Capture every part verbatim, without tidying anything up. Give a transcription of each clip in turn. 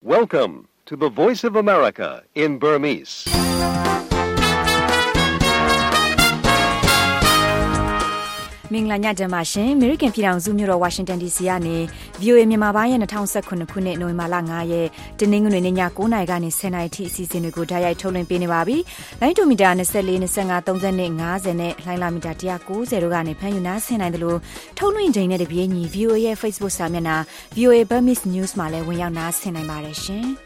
Welcome to the Voice of America in Burmese. ။မင်္ဂလာညချမ်းပါရှင်။ American ပြည်ထောင်စုမြို့တော် Washington ဒီ စီ ကနေ ဗွီအိုအေ မြန်မာပိုင်းရဲ့၂၀၁၇ခုနှစ်နိုဝင်ဘာလ၅ရက်တနင်္ဂနွေနေ့ည၉နာရီကနေ၁၀နာရီထိအစီအစဉ်တွေကိုဓာတ်ရိုက်ထုတ်လွှင့်ပေးနေပါပြီ။လိုင်းတိုမီတာ၂၄ ၂၅ ၃၂ ၅၀နဲ့လိုင်းလာမီတာ၁၉၀တို့ကနေဖမ်းယူနားဆင်နိုင်တယ်လို့ထုတ်လွှင့်ချိန်နဲ့တပြေးညီ ဗွီအိုအေရဲ့ Facebook စာမျက်နှာ ဗွီအိုအေ Burmese News မှာလည်းဝင်ရောက်နားဆင်နိုင်ပါတယ်ရှင်။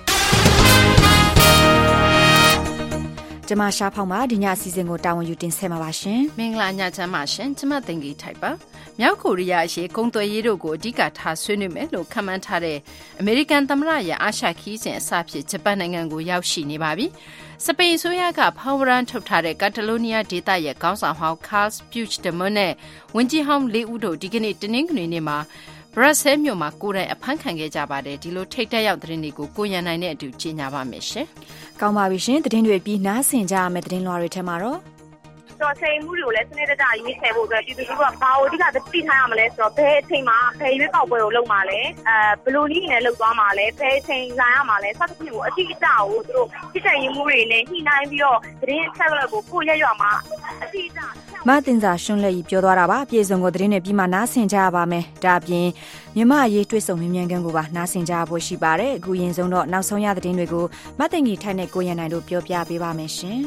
ကျမရှားဖောင်းပါဒီညအစီအစဉ်ကိုတာဝန်ယူတင်ဆက်မှာပါရှင်မင်္ဂလာညချမ်းပါရှင်ကျမတင်ကြီးထိုက်ပါမြောက်ကိုရီးယားအရေးကုံသွယ်ရေးတို့ကိုအဓိကထားဆွေးနွေးမယ်လို့ခန့်မှန်းထားတဲ့အမေရိကန်သမ္မတရဲ့အာရှခီးစဉ်အစဖြစ်ဂျပန်နိုင်ငံကိုရောက်ရှိနေပါပြီစပိန်အစိုးရကဖောင်ဝရန်ထုတ်ထားတဲ့ကက်တလိုနီးယားဒေသရဲ့ခေါင်းဆောင်ဟောင်း Carles Puigdemont နဲ့ဝန်ကြီးဟောင်းလေးဦးတို့ဒီကနေ့တနင်္ဂနွေနေ့မှာဘရက်ဆဲမြို့မှာကိုယ်တိုင်အဖမ်းခံခဲ့ကြပါတယ်ဒီလိုထိတ်တက်ရောက်သတင်းတွေကိုကိုရန်နိုင်တဲ့အတူကြီးညာပါမယ်ရှင်ကောင်းပါပြီရှင်သတင်းတွေပြီးနားဆင်ကြရမယ့်သတင်းလွှာတွေထဲမှာတော့တော့ချိန်မှုတွေကိုလည်းစနစ်တကျရေးချယ်ဖို့အတွက်ပြည်သူတွေကဘာလို့အဓိကသိထားရမလဲဆိုတော့ဘယ်အချိန်မှာဘယ်ရွေးကောက်ပွဲကိုလုပ်မှာလဲအဲဘယ်လိုနည်းနဲ့လုပ်သွားမှာလဲဘယ်အချိန်လာရမှာလဲစသဖြင့်ကိုအတိအကျကိုသူတို့စစ်တပ်ရေးမှုတွေနဲ့ညှိနှိုင်းပြီးတော့သတင်းအချက်အလက်ကိုကိုရရမှာအတိအကျမတင်စာရှွန်းလက်ကြီးပြောသွားတာပါပြည်စုံကိုသတင်းတွေပြီးမှနားဆင်ကြရပါမယ်ဒါအပြင်မြမအရေးတွေ့ဆုံမြင်းမြန်ခန်းကိုပါနားဆင်ကြရဖို့ရှိပါတယ်အခုရင်ဆုံးတော့နောက်ဆုံးရသတင်းတွေကိုမတင်ကြီးထိုက်နဲ့ကိုရန်နိုင်တို့ပြောပြပေးပါမယ်ရှင်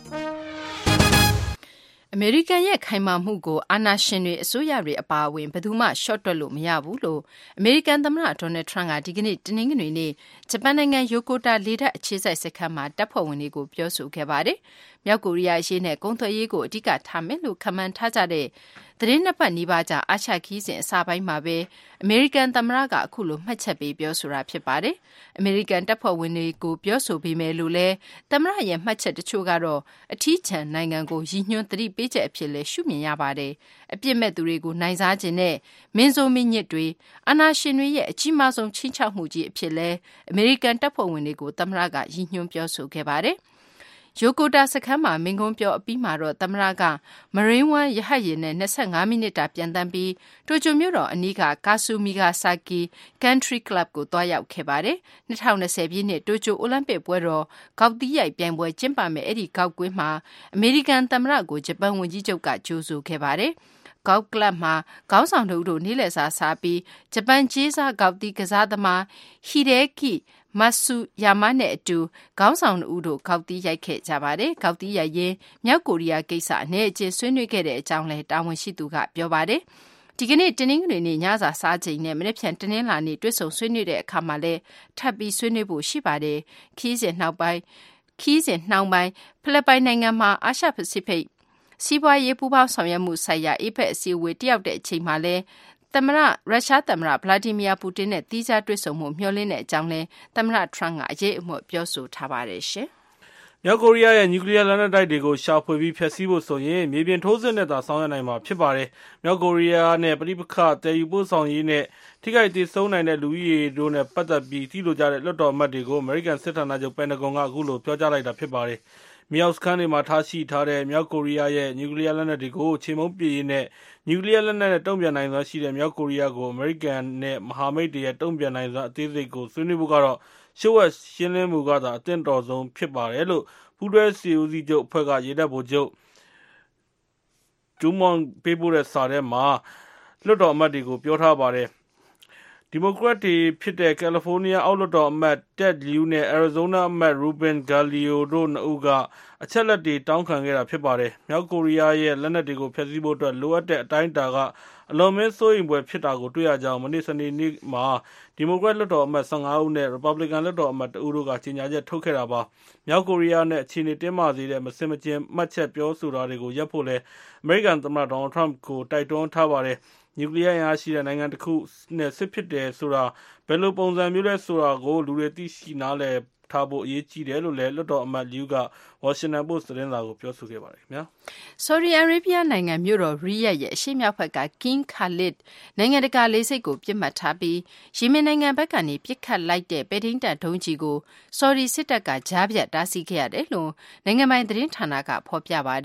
အမေရိကန်ရဲ့ခိုင်မာမှုကိုအာဏာရှင်တွေအစိုးရတွေအပါအဝင်ဘယ်သူမှရှော့တွက်လို့မရဘူးလို့အမေရိကန်သမ္မတဒေါ်နယ်ထရန့်ကဒီကနေ့တနင်္ဂနွေနေ့ဂျပန်နိုင်ငံယိုကိုတာလေတပ်အခြေစိုက်စခန်းမှာတပ်ဖွဲ့ဝင်တွေကိုပြောဆိုခဲ့ပါတယ်။မြောက်ကိုရီးယားအရေးနဲ့ကုန်သွယ်ရေးကိုအဓိကထားမယ်လို့ခန့်မှန်းထားကြတဲ့သတင်းနှစ်ပတ်နီးပါးကြာအာရှခီးစဉ်အစပိုင်းမှာပဲအမေရိကန်သမ္မတကအခုလိုမှတ်ချက်ပေးပြောဆိုတာဖြစ်ပါတယ်။အမေရိကန်တပ်ဖွဲ့ဝင်တွေကိုပြောဆိုပေးမယ်လို့လဲသမ္မတရဲ့မှတ်ချက်တချို့ကတော့အထီးကျန်နိုင်ငံကိုရည်ညွှန်းသတိပေးချက်အဖြစ်လဲရှုမြင်ရပါတယ်။အပြစ်မဲ့သူတွေကိုနိုင်စားခြင်းနဲ့မင်းဆိုးမင်းညစ်တွေအာဏာရှင်တွေရဲ့အကြီးမားဆုံးချင်းချောက်မှုကြီးအဖြစ်လဲအမေရိကန်တပ်ဖွဲ့ဝင်တွေကိုသမ္မတကရည်ညွှန်းပြောဆိုခဲ့ပါတယ်။ယိုကိုတာစခန်းမှာမင်းကုန်းပြောအပြီးမှာတော့သမ္မတကမရင်းဝမ်ရဟတ်ယာဉ်နဲ့၂၅မိနစ်တာပြန်တန်းပြီးတိုကျိုမြို့တော်အနီးကကာဆူမီဂါဆာကီ Country Club ကိုတွားရောက်ခဲ့ပါတယ်။၂၀၂၀ပြည့်နှစ်တိုကျိုအိုလံပစ်ပွဲတော်ဂေါက်သီးရိုက်ပြိုင်ပွဲကျင်းပမယ်အဲ့ဒီဂေါက်ကွင်းမှာအမေရိကန်သမ္မတကိုဂျပန်ဝန်ကြီးချုပ်ကကြိုဆိုခဲ့ပါတယ်။ဂေါက်ကလပ်မှာခေါင်းဆောင်တို့တို့နေ့လည်စာစားပြီးဂျပန်ကျေးစားဂေါက်တီကစားသမားဟီဒဲကီမတ်ဆူယာမနဲ့အတူခေါင်းဆောင်တို့တို့ဂေါက်တီရိုက်ခဲ့ကြပါတယ်။ဂေါက်တီရိုက်ရင်မြောက်ကိုရီးယားကိစ္စအနေအချင်းဆွေးနွေးခဲ့တဲ့အကြောင်းလဲတာဝန်ရှိသူကပြောပါတယ်။ဒီကနေ့တနင်္ဂနွေနေ့ညစာစားချိန်နဲ့မနေ့ဖြန်တနင်္လာနေ့တွေ့ဆုံဆွေးနွေးတဲ့အခါမှာလဲထပ်ပြီးဆွေးနွေးဖို့ရှိပါတယ်။ခီးစဉ်နောက်ပိုင်းခီးစဉ်နှောင်းပိုင်းဖိလစ်ပိုင်နိုင်ငံမှာအာရှပစိဖိတ်စီးပွားရေးပူးပေါင်းဆောင်ရွက်မှုဆိုင်ရာအေးဖက်အစည်းအဝေးတရောက်တဲ့အချိန်မှာလဲသမ္မတရုရှားသမ္မတဗလာဒီမီယာပူတင်နဲ့တီးခြားတွေ့ဆုံမှုမျှော်လင့်တဲ့အကြောင်းလဲသမ္မတထရန့်ကအရေးအမှုပြောဆိုထားပါတယ်ရှင်။မြောက်ကိုရီးယားရဲ့နျူကလ িয়ার လက်နက်တိုက်တွေကိုရှာဖွေပြီးဖျက်ဆီးဖို့ဆိုရင်မြေပြင်ထိုးစစ်နဲ့သာဆောင်ရွက်နိုင်မှာဖြစ်ပါတယ်။မြောက်ကိုရီးယားနဲ့ပဋိပက္ခတည်ယူပို့ဆောင်ရေးနဲ့ထိခိုက်ဒေဆုံးနိုင်တဲ့လူဦးရေတို့နဲ့ပတ်သက်ပြီးသိလိုကြတဲ့လွှတ်တော်အမတ်တွေကိုအမေရိကန်စစ်ဌာနချုပ်ပန်တဂွန်ကအခုလိုပြောကြားလိုက်တာဖြစ်ပါတယ်။မြောက်စခန်းတွေမှာထားရှိထားတဲ့မြောက်ကိုရီးယားရဲ့နျူကလ িয়ার လက်နက်တွေကိုချေမှုန်းပစ်ရေးနဲ့နျူကလ িয়ার လက်နက်နဲ့တုံ့ပြန်နိုင်စွမ်းရှိတဲ့မြောက်ကိုရီးယားကိုအမေရိကန်နဲ့မဟာမိတ်တွေရဲ့တုံ့ပြန်နိုင်စွမ်းအသေးစိတ်ကိုဆွေးနွေးဖို့ကတော့ရှုပ်ဝက်ရှင်းလင်းမှုကသာအသင့်တော်ဆုံးဖြစ်ပါတယ်လို့ပူးတွဲစစ်ဦးစီးချုပ်အဖွဲ့ကရေတပ်ဗိုလ်ချုပ်ဂျူမွန်ပေးပို့တဲ့စာထဲမှာလွှတ်တော်အမတ်တွေကိုပြောထားပါတယ်။ဒီမိုကရက်တွေဖြစ်တဲ့ကယ်လီဖိုးနီးယားအောက်လွှတ်တော်အမတ်တက်လျူးနဲ့အရီဇိုနာအမတ်ရူဘင်ဂါလီယိုတို့နှစ်ဦးကအချက်လက်တွေတောင်းခံခဲ့တာဖြစ်ပါတယ်။မြောက်ကိုရီးယားရဲ့လက်နက်တွေကိုဖျက်ဆီးဖို့အတွက်လိုအပ်တဲ့အတိုင်းအတာကအလွန်မင်းစိုးရိမ်ဖွယ်ဖြစ်တာကိုတွေ့ရကြောင်းမနေ့စနေနေ့မှာဒီမိုကရက်လွှတ်တော်အမတ်၁၅ဦးနဲ့ရီပတ်ဘလစ်ကန်လွှတ်တော်အမတ်တဦးတို့ကကြေညာချက်ထုတ်ခဲ့တာပါ။မြောက်ကိုရီးယားနဲ့အခြေအနေတင်းမာစေတဲ့မစင်မကျင်မှတ်ချက်ပြောဆိုတာတွေကိုရပ်ဖို့လဲအမေရိကန်သမ္မတဒေါ်နယ်ထရန့်ကိုတိုက်တွန်းထားပါတယ်။နျူကလ িয়ার အင်အားရှိတဲ့နိုင်ငံတစ်ခုနဲ့စစ်ဖြစ်တယ်ဆိုတာဘယ်လိုပုံစံမျိုးလဲဆိုတာကိုလူတွေသိရှိနားလည်ထားဖို့အရေးကြီးတယ်လို့လည်းလွှတ်တော်အမတ်လျူကဝါရှင်တန်ပို့စ်သတင်းစာကိုပြောဆိုခဲ့ပါတယ်ခင်ဗျာ။ဆော်ဒီအာရေဗျနိုင်ငံမြို့တော်ရီယက်ရဲ့အရှေ့မြောက်ဘက်က King Khalid နိုင်ငံတကာလေဆိပ်ကိုပြစ်မှတ်ထားပြီးယီမင်နိုင်ငံဘက်ကနေပြစ်ခတ်လိုက်တဲ့ပဲ့ထိန်းတပ်ဒုံးကြီးကိုဆော်ဒီစစ်တပ်ကကြားဖြတ်တားဆီးခဲ့ရတယ်လို့နိုင်ငံပိုင်သတင်းဌာနကဖော်ပြပါတယ်။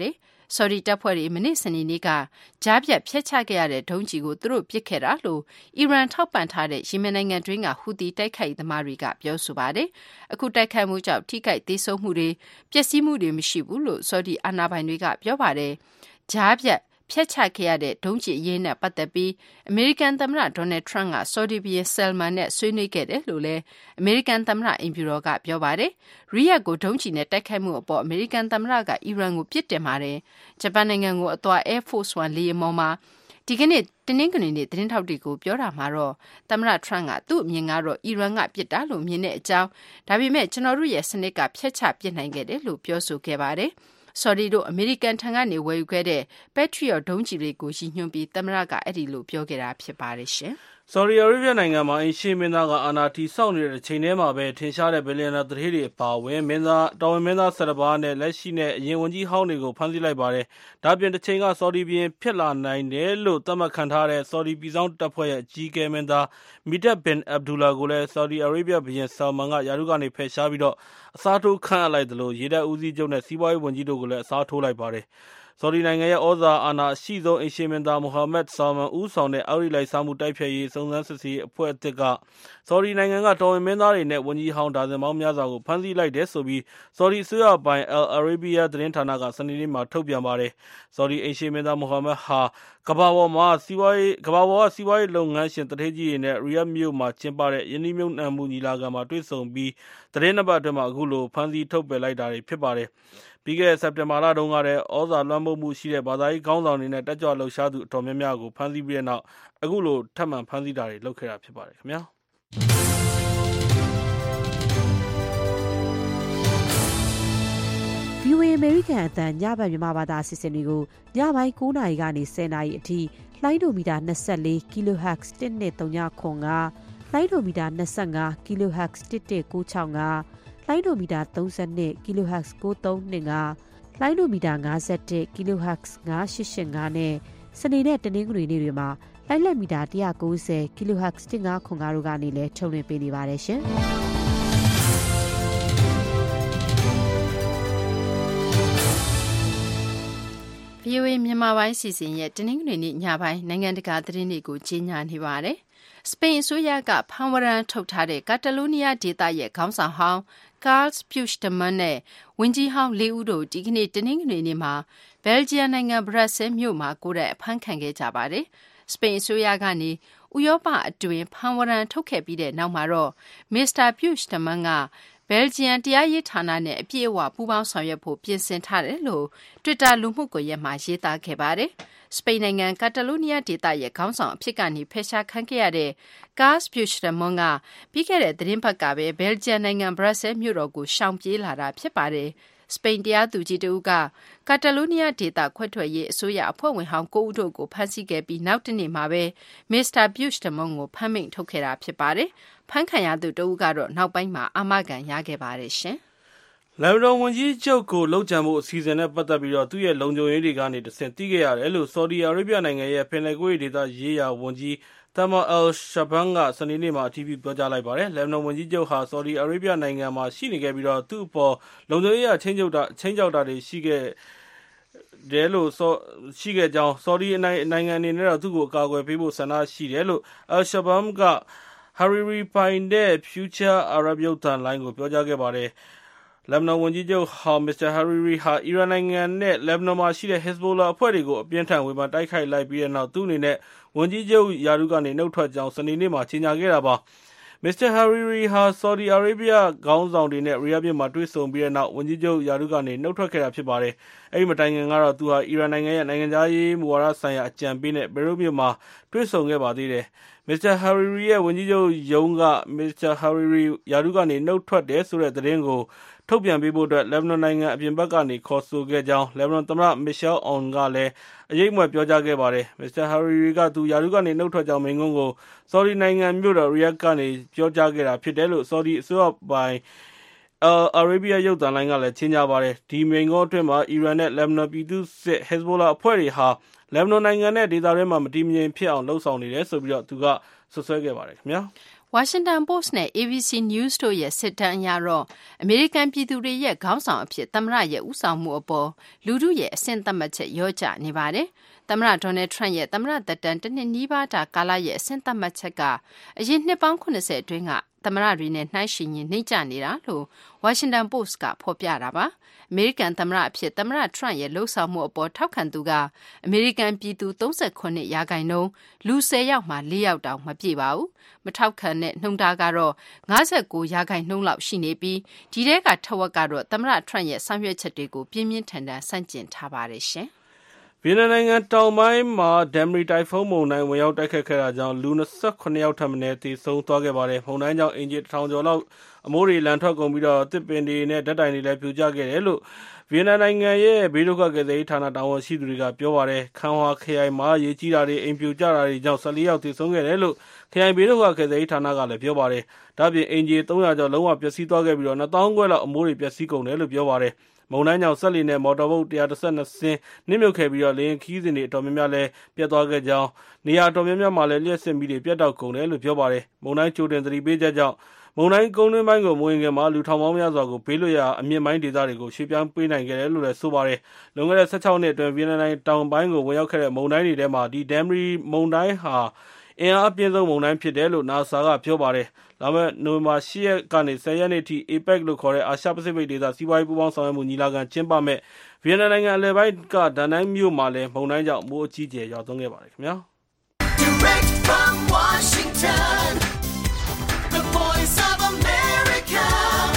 ဆော်ဒီတပ်ဖွဲ့တွေမနေ့စနေနေ့ကကြားပြတ်ဖျက်ချခဲ့ရတဲ့ဒုံးကျည်ကိုသူတို့ပစ်ခဲ့တာလို့အီရန်ထောက်ပံ့ထားတဲ့ယီမင်နိုင်ငံတွင်းကဟူသီတိုက်ခိုက်သမားတွေကပြောဆိုပါတယ်။အခုတိုက်ခိုက်မှုကြောင့်ထိခိုက်ဒေဆုံးမှုတွေပျက်စီးမှုတွေမရှိဘူးလို့ဆော်ဒီအာဏာပိုင်တွေကပြောပါတယ်။ကြားပြတ်ဖျက်ချခဲ့ရတဲ့ဒုံးကျည်အရေးနဲ့ပတ်သက်ပြီးအမေရိကန်သမ္မတဒေါ်နယ်ထရန့်ကဆော်ဒီဘီယံဆယ်မန်နဲ့ဆွေးနွေးခဲ့တယ်လို့လည်းအမေရိကန်သမ္မတအင်ဖြူတော်ကပြောပါတယ်။ရီယက်ကိုဒုံးကျည်နဲ့တိုက်ခိုက်မှုအပေါ်အမေရိကန်သမ္မတကအီရန်ကိုပြစ်တင်ပါတယ်။ဂျပန်နိုင်ငံကိုအသွား Air Force One လေယာဉ်ပေါ်မှာဒီကနေ့တင်းနှင်းကနေနေ့သတင်းထောက်တွေကိုပြောတာမှာတော့သမ္မတထရန့်ကသူ့အမြင်ကတော့အီရန်ကပြစ်တာလို့မြင်တဲ့အကြောင်းဒါပေမဲ့ကျွန်တော်တို့ရဲ့စနစ်ကဖျက်ချပြစ်နိုင်ခဲ့တယ်လို့ပြောဆိုခဲ့ပါတယ်။ဆော်ဒီတို့အမေရိကန်ထံကနေဝယ်ယူခဲ့တဲ့ Patriot ဒုံးကျည်တွေကိုရည်ညွှန်းပြီးသမ္မတကအဲ့ဒီလိုပြောခဲ့တာဖြစ်ပါတယ်ရှင်။ဆော်ဒီအာရေဗျနိုင်ငံမှာအင်ရှေမင်းသားကအာဏာတည်ဆောက်နေတဲ့ချိန်ထဲမှာပဲထင်ရှားတဲ့ဘီလီယံနာတထေးတွေအပါအဝင်မင်းသားတော်ဝင်မင်းသားဆယ်ပါးနဲ့လက်ရှိနဲ့အရင်ဝန်ကြီးဟောင်းတွေကိုဖမ်းဆီးလိုက်ပါတယ်။ဒါပြင်တစ်ချိန်ကဆော်ဒီဘီရင်ဖြစ်လာနိုင်တယ်လို့သတ်မှတ်ခံထားတဲ့ဆော်ဒီပြည်စောင်းတပ်ဖွဲ့ရဲ့အကြီးအကဲမင်းသားမီတက်ဘင်အဗ်ဒူလာကိုလည်းဆော်ဒီအာရေဗျဘီရင်ဆာမန်ကယာရုကနေဖယ်ရှားပြီးတော့အစားထိုးခန့်အပ်လိုက်တယ်လို့ရေတပ်ဦးစီးချုပ်နဲ့စီးပွားရေးဝန်ကြီးတို့ကိုလည်းအစားထိုးလိုက်ပါတယ်။ဆော်ဒီနိုင်ငံရဲ့ဩဇာအာဏာအရှိဆုံးအင်ရှင်မင်းသားမိုဟာမက်ဆာမန်ဦးဆောင်တဲ့အောက်ရီလိုက်စားမှုတိုက်ဖျက်ရေးစုံစမ်းစစ်ဆေးအဖွဲ့အသစ်ကဆော်ဒီနိုင်ငံကတော်ဝင်မင်းသားတွေနဲ့ဝန်ကြီးဟောင်းဒါဇင်ပေါင်းများစွာကိုဖမ်းဆီးလိုက်တယ်ဆိုပြီးဆော်ဒီအစိုးရပိုင် Al Arabiya သတင်းဌာနကစနေနေ့မှာထုတ်ပြန်ပါတယ်။ဆော်ဒီအင်ရှင်မင်းသားမိုဟာမက်ဟာကမ္ဘာပေါ်မှာစီးပွားရေးကမ္ဘာပေါ်ကစီးပွားရေးလုပ်ငန်းရှင်တထေးကြီးတွေနဲ့ရီယက်မြို့မှာကျင်းပတဲ့ယင်းနှိမ့်မြုပ်နှံမှုညီလာခံမှာတွေ့ဆုံပြီးသတင်းနှစ်ပတ်အတွင်းမှာအခုလိုဖမ်းဆီးထုတ်ပယ်လိုက်တာဖြစ်ပါတယ်။ပြီးခဲ့တဲ့စက်တင်ဘာလတုန်းကလည်းဩဇာလွှမ်းမိုးမှုရှိတဲ့ဘာသာရေးခေါင်းဆောင်တွေနဲ့တက်ကြွလှုပ်ရှားသူအတော်များများကိုဖမ်းဆီးပြီးတဲ့နောက်အခုလိုထပ်မံဖမ်းဆီးတာတွေလုပ်ခဲ့တာဖြစ်ပါတယ်ခင်ဗျာ။ဗီအိုအေ American အသံညဘက်မြန်မာဘာသာအစီအစဉ်တွေကိုညပိုင်း၉နာရီကနေ၁၀နာရီအထိလိုင်းဒိုမီတာ၂၄ kilohertz တစ်နှစ်သုံးညခွန်ကလိုင်းဒိုမီတာ၂၅ kilohertz တစ်တစ်ကိုးချောင်းကလိုင်းဒိုမီတာ၃၂ kilohertz ကိုးသုံးနှစ်ကလိုင်းဒိုမီတာ၅၁ kilohertz ၅၈၈၅နဲ့စနေနဲ့တနင်္ဂနွေနေ့တွေမှာလိုင်းလက်မီတာ၁၉၀ kilohertz တစ်ငါးခွန်ကားတို့ကနေလည်းထုတ်လွှင့်ပေးနေပါတယ်ရှင်။ဗီအိုအေမြန်မာပိုင်းစီစဉ်ရဲ့တနင်္ဂနွေနေ့ညပိုင်းနိုင်ငံတကာသတင်းတွေကိုကြီးညာနေပါတယ်။စပိန်အစိုးရကဖမ်းဝရမ်းထုတ်ထားတဲ့ကာတာလိုနီးယားဒေသရဲ့ခေါင်းဆောင်ဟောင်း Carles Puigdemont နဲ့ဝန်ကြီးဟောင်းလေးဦးတို့ဒီကနေ့တနင်္ဂနွေနေ့မှာဘယ်လ်ဂျီယံနိုင်ငံဘရပ်ဆဲလ်မြို့မှာကိုယ်တိုင်အဖမ်းခံခဲ့ကြပါတယ်။စပိန်အစိုးရကနေဥရောပအတွင်းဖမ်းဝရမ်းထုတ်ခဲ့ပြီးတဲ့နောက်မှာတော့မစ္စတာ Puigdemont ကဘယ်လ်ဂျီယံတရားရေးဌာနနဲ့အပြည့်အဝပူးပေါင်းဆောင်ရွက်ဖို့ပြင်ဆင်ထားတယ်လို့ Twitter လူမှုကွန်ရက်မှာရေးသားခဲ့ပါတယ်။စပိန်နိုင်ငံကာတာလိုနီးယားဒေသရဲ့ခေါင်းဆောင်အဖြစ်ကနေဖယ်ရှားခံခဲ့ရတဲ့ Carles Puigdemont ကပြီးခဲ့တဲ့သတင်းပတ်ကပဲဘယ်လ်ဂျီယံနိုင်ငံဘရပ်ဆဲလ်မြို့တော်ကိုရှောင်ပြေးလာတာဖြစ်ပါတယ်။စပိန်တရားသူကြီးတဦးကကာတာလိုနီးယားဒေသခွဲထွက်ရေးအစိုးရအဖွဲ့ဝင်ဟောင်း၉ဦးတို့ကိုဖမ်းဆီးခဲ့ပြီးနောက်တနေ့မှာပဲမစ္စတာ Puigdemont ကိုဖမ်းမိန့်ထုတ်ခဲ့တာဖြစ်ပါတယ်။ဖမ်းခံရသူတဦးကတော့နောက်ပိုင်းမှာအာမခံရခဲ့ပါတယ်ရှင်။လက်ဘနွန်ဝန်ကြီးချုပ်ကိုလှုပ်ကြံမှုအစီအစဉ်နဲ့ပတ်သက်ပြီးတော့သူ့ရဲ့လုံခြုံရေးတွေကနေတဆင့်သိခဲ့ရတယ်လို့ဆော်ဒီအာရေဗျနိုင်ငံရဲ့ပင်လယ်ကွေ့ဒေသရေးရာဝန်ကြီးThamar al-Shaban ကစနေနေ့မှာအထူးပြောကြားလိုက်ပါတယ်။လက်ဘနွန်ဝန်ကြီးချုပ်ဟာဆော်ဒီအာရေဗျနိုင်ငံမှာရှိနေခဲ့ပြီးတော့သူ့အပေါ်လုံခြုံရေးအချင်းချုပ်တာချင်းကြောက်တာတွေရှိခဲ့တယ်လို့ရှိခဲ့ကြောင်းဆော်ဒီနိုင်ငံအနေနဲ့တော့သူ့ကိုအကာအကွယ်ပေးဖို့ဆန္ဒရှိတယ်လို့ al-Shaban က Hariri ပိုင်တဲ့ Future Arab ရုပ်သံလိုင်းကိုပြောကြားခဲ့ပါတယ်။လက်ဘနွန်ဝန်ကြီးချုပ်ဟောင်းမစ္စတာ Hariri ဟာအီရန်နိုင်ငံနဲ့လက်ဘနွန်မှာရှိတဲ့ Hezbollah အဖွဲ့တွေကိုအပြင်းထန်ဝေဖန်တိုက်ခိုက်လိုက်ပြီးတဲ့နောက်သူ့အနေနဲ့ဝန်ကြီးချုပ်ယာရုကနေနှုတ်ထွက်ကြောင်းစနေနေ့မှာကြေညာခဲ့တာပါ။ မစ္စတာ Hariri ဟာဆော်ဒီအာရေဗျခေါင်းဆောင်တွေနဲ့ရီယာဒ်မြို့မှာတွေ့ဆုံပြီးတဲ့နောက်ဝန်ကြီးချုပ်ယာရုကနေနှုတ်ထွက်ခဲ့တာဖြစ်ပါတယ်။အဲဒီမတိုင်ခင်ကတော့သူဟာအီရန်နိုင်ငံရဲ့နိုင်ငံခြားရေးမူဝါဒဆိုင်ရာအကြံပေးနဲ့ဘေရွတ်မြို့မှာတွေ့ဆုံခဲ့ပါသေးတယ်။မစ္စတာ Hariri ရဲ့ဝန်ကြီးချုပ်ရုံးကမစ္စတာ Hariri ယာရုကနေနှုတ်ထွက်တယ်ဆိုတဲ့သတင်းကိုထုတ်ပြန်ပေးဖို့အတွက်လက်ဘနွန်နိုင်ငံအပြင်ဘက်ကနေခေါ်ဆိုခဲ့ကြောင်းလက်ဘနွန်သမ္မတမီရှယ်အွန်ကလည်းအရေးမွက်ပြောကြားခဲ့ပါတယ်။မစ္စတာ Hariri ကသူယာရုကနေနှုတ်ထွက်ကြောင်းမိန့်ခွန်းကိုဆော်ဒီနိုင်ငံမြို့တော်ရီယာဒ်ကနေပြောကြားခဲ့တာဖြစ်တယ်လို့ဆော်ဒီအစိုးရပိုင် Al Arabiya ရုပ်သံလိုင်းကလည်းကြေညာပါတယ်။ဒီမိန့်ခွန်းအတွင်းမှာအီရန်နဲ့လက်ဘနွန်ပြည်သူ့စစ် Hezbollah အဖွဲ့တွေဟာလက်ဘနွန်နိုင်ငံနဲ့ဒေသတွင်းမှာမတည်မငြိမ်ဖြစ်အောင်လှုံ့ဆော်နေတယ်ဆိုပြီးတော့သူကဆွဆွဲခဲ့ပါတယ်ခင်ဗျာ။ Washington Post နဲ့ A B C News တို့ရဲ့စစ်တမ်းအရတော့အမေရိကန်ပြည်သူတွေရဲ့ခေါင်းဆောင်အဖြစ်သမ္မတရဲ့ဦးဆောင်မှုအပေါ်လူထုရဲ့အဆင့်သတ်မှတ်ချက်ရောကျနေပါတယ်။သမ္မတ Donald Trump ရဲ့သမ္မတသက်တမ်းတစ်နှစ်နီးပါးတာကာလရဲ့အဆင့်သတ်မှတ်ချက်ကအရင်နှစ်ပေါင်းခုနှစ်ဆယ်အတွင်းကသမ္မတတွေနဲ့နှိုင်းယှဉ်ရင်နှိမ့်ကျနေတာလို့ Washington Post ကဖော်ပြတာပါ။အမေရိကန်သမ္မတအဖြစ်သမ္မတ Trump ရဲ့လှုပ်ဆောင်မှုအပေါ်ထောက်ခံသူကအမေရိကန်ပြည်သူ၃၉ရာခိုင်နှုန်းလူ၁၀ယောက်မှ၄ယောက်တောင်မပြည့်ပါဘူး။မထောက်ခံတဲ့နှုန်းထားကတော့၅၉ရာခိုင်နှုန်းလောက်ရှိနေပြီးဒီထဲကထက်ဝက်ကတော့သမ္မတ Trump ရဲ့ဆောင်ရွက်ချက်တွေကိုပြင်းပြင်းထန်ထန်ဆန့်ကျင်ထားပါတယ်ရှင်။ဗီယက်နမ်နိုင်ငံတောင်ပိုင်းမှာဒမ်မရီတိုင်ဖုန်းမုန်တိုင်းဝင်ရောက်တိုက်ခတ်ခဲ့တာကြောင့်လူ၂၇ယောက်ထပ်မံသေဆုံးသွားခဲ့ပါတယ်။မုန်တိုင်းကြောင့်အင်ဂျီတစ်ထောင်ကျော်လောက်အမိုးတွေလန်ထွက်ကုန်ပြီးတော့တစ်ပင်တွေနဲ့ဓာတ်တိုင်တွေလည်းပြိုကျခဲ့တယ်လို့ဗီယက်နမ်နိုင်ငံရဲ့ဘေးဒုက္ခကယ်ဆယ်ရေးဌာနတာဝန်ရှိသူတွေကပြောပါတယ်။ခန်ဟွာခရိုင်မှာရေကြီးတာတွေအိမ်ပြိုကျတာတွေကြောင့်၁၄ယောက်သေဆုံးခဲ့တယ်လို့ခရိုင်ဘေးဒုက္ခကယ်ဆယ်ရေးဌာနကလည်းပြောပါတယ်။ဒါ့အပြင်အင်ဂျီ၃ရာကျော်လုံးဝပျက်စီးသွားခဲ့ပြီးတော့၂သောင်းခွဲလောက်အမိုးတွေပျက်စီးကုန်တယ်လို့ပြောပါတယ်။မုန်တိုင်းကြောင့်စက်လှေနဲ့မော်တော်ဘုတ်၁၁၂စင်းနစ်မြုပ်ခဲ့ပြီးတော့လေယာဉ်ခရီးစဉ်တွေအတော်များများလည်းပျက်သွားခဲ့ကြောင်းနေရာအတော်များများမှာလည်းလျှက်စစ်မီးတွေပြတ်တောက်ကုန်တယ်လို့ပြောပါတယ်။မုန်တိုင်းကြိုတင်သတိပေးချက်ကြောင့်မုန်တိုင်းကုန်းတွင်းပိုင်းကိုမဝင်ခင်မှာလူထောင်ပေါင်းများစွာကိုဘေးလွတ်ရာအမြင့်ပိုင်းဒေသတွေကိုရွှေ့ပြောင်းပေးနိုင်ခဲ့တယ်လို့လည်းဆိုပါတယ်။လွန်ခဲ့တဲ့၁၆နှစ်အတွင်းဗီယက်နမ်နိုင်ငံတောင်ပိုင်းကိုဝင်ရောက်ခဲ့တဲ့မုန်တိုင်းတွေထဲမှာဒီဒမ်မရီမုန်တိုင်းဟာအင်အားအပြင်းဆုံးမုန်တိုင်းဖြစ်တယ်လို့ NASA ကပြောပါတယ်။လာမယ့်နိုဝင်ဘာ၈ရက်ကနေ၁၀ရက်နေ့ထိ အေပက် လို့ခေါ်တဲ့အာရှပစိဖိတ်ဒေသစီးပွားရေးပူးပေါင်းဆောင်ရွက်မှုညီလာခံကျင်းပမဲ့ဗီယက်နမ်နိုင်ငံအလယ်ပိုင်းကဒါနန်းမြို့မှာလည်းမုန်တိုင်းကြောင့်မိုးအကြီးအကျယ်ရွာသွန်းခဲ့ပါတယ်ခင်ဗျာ။ Direct from Washington, the voice of America,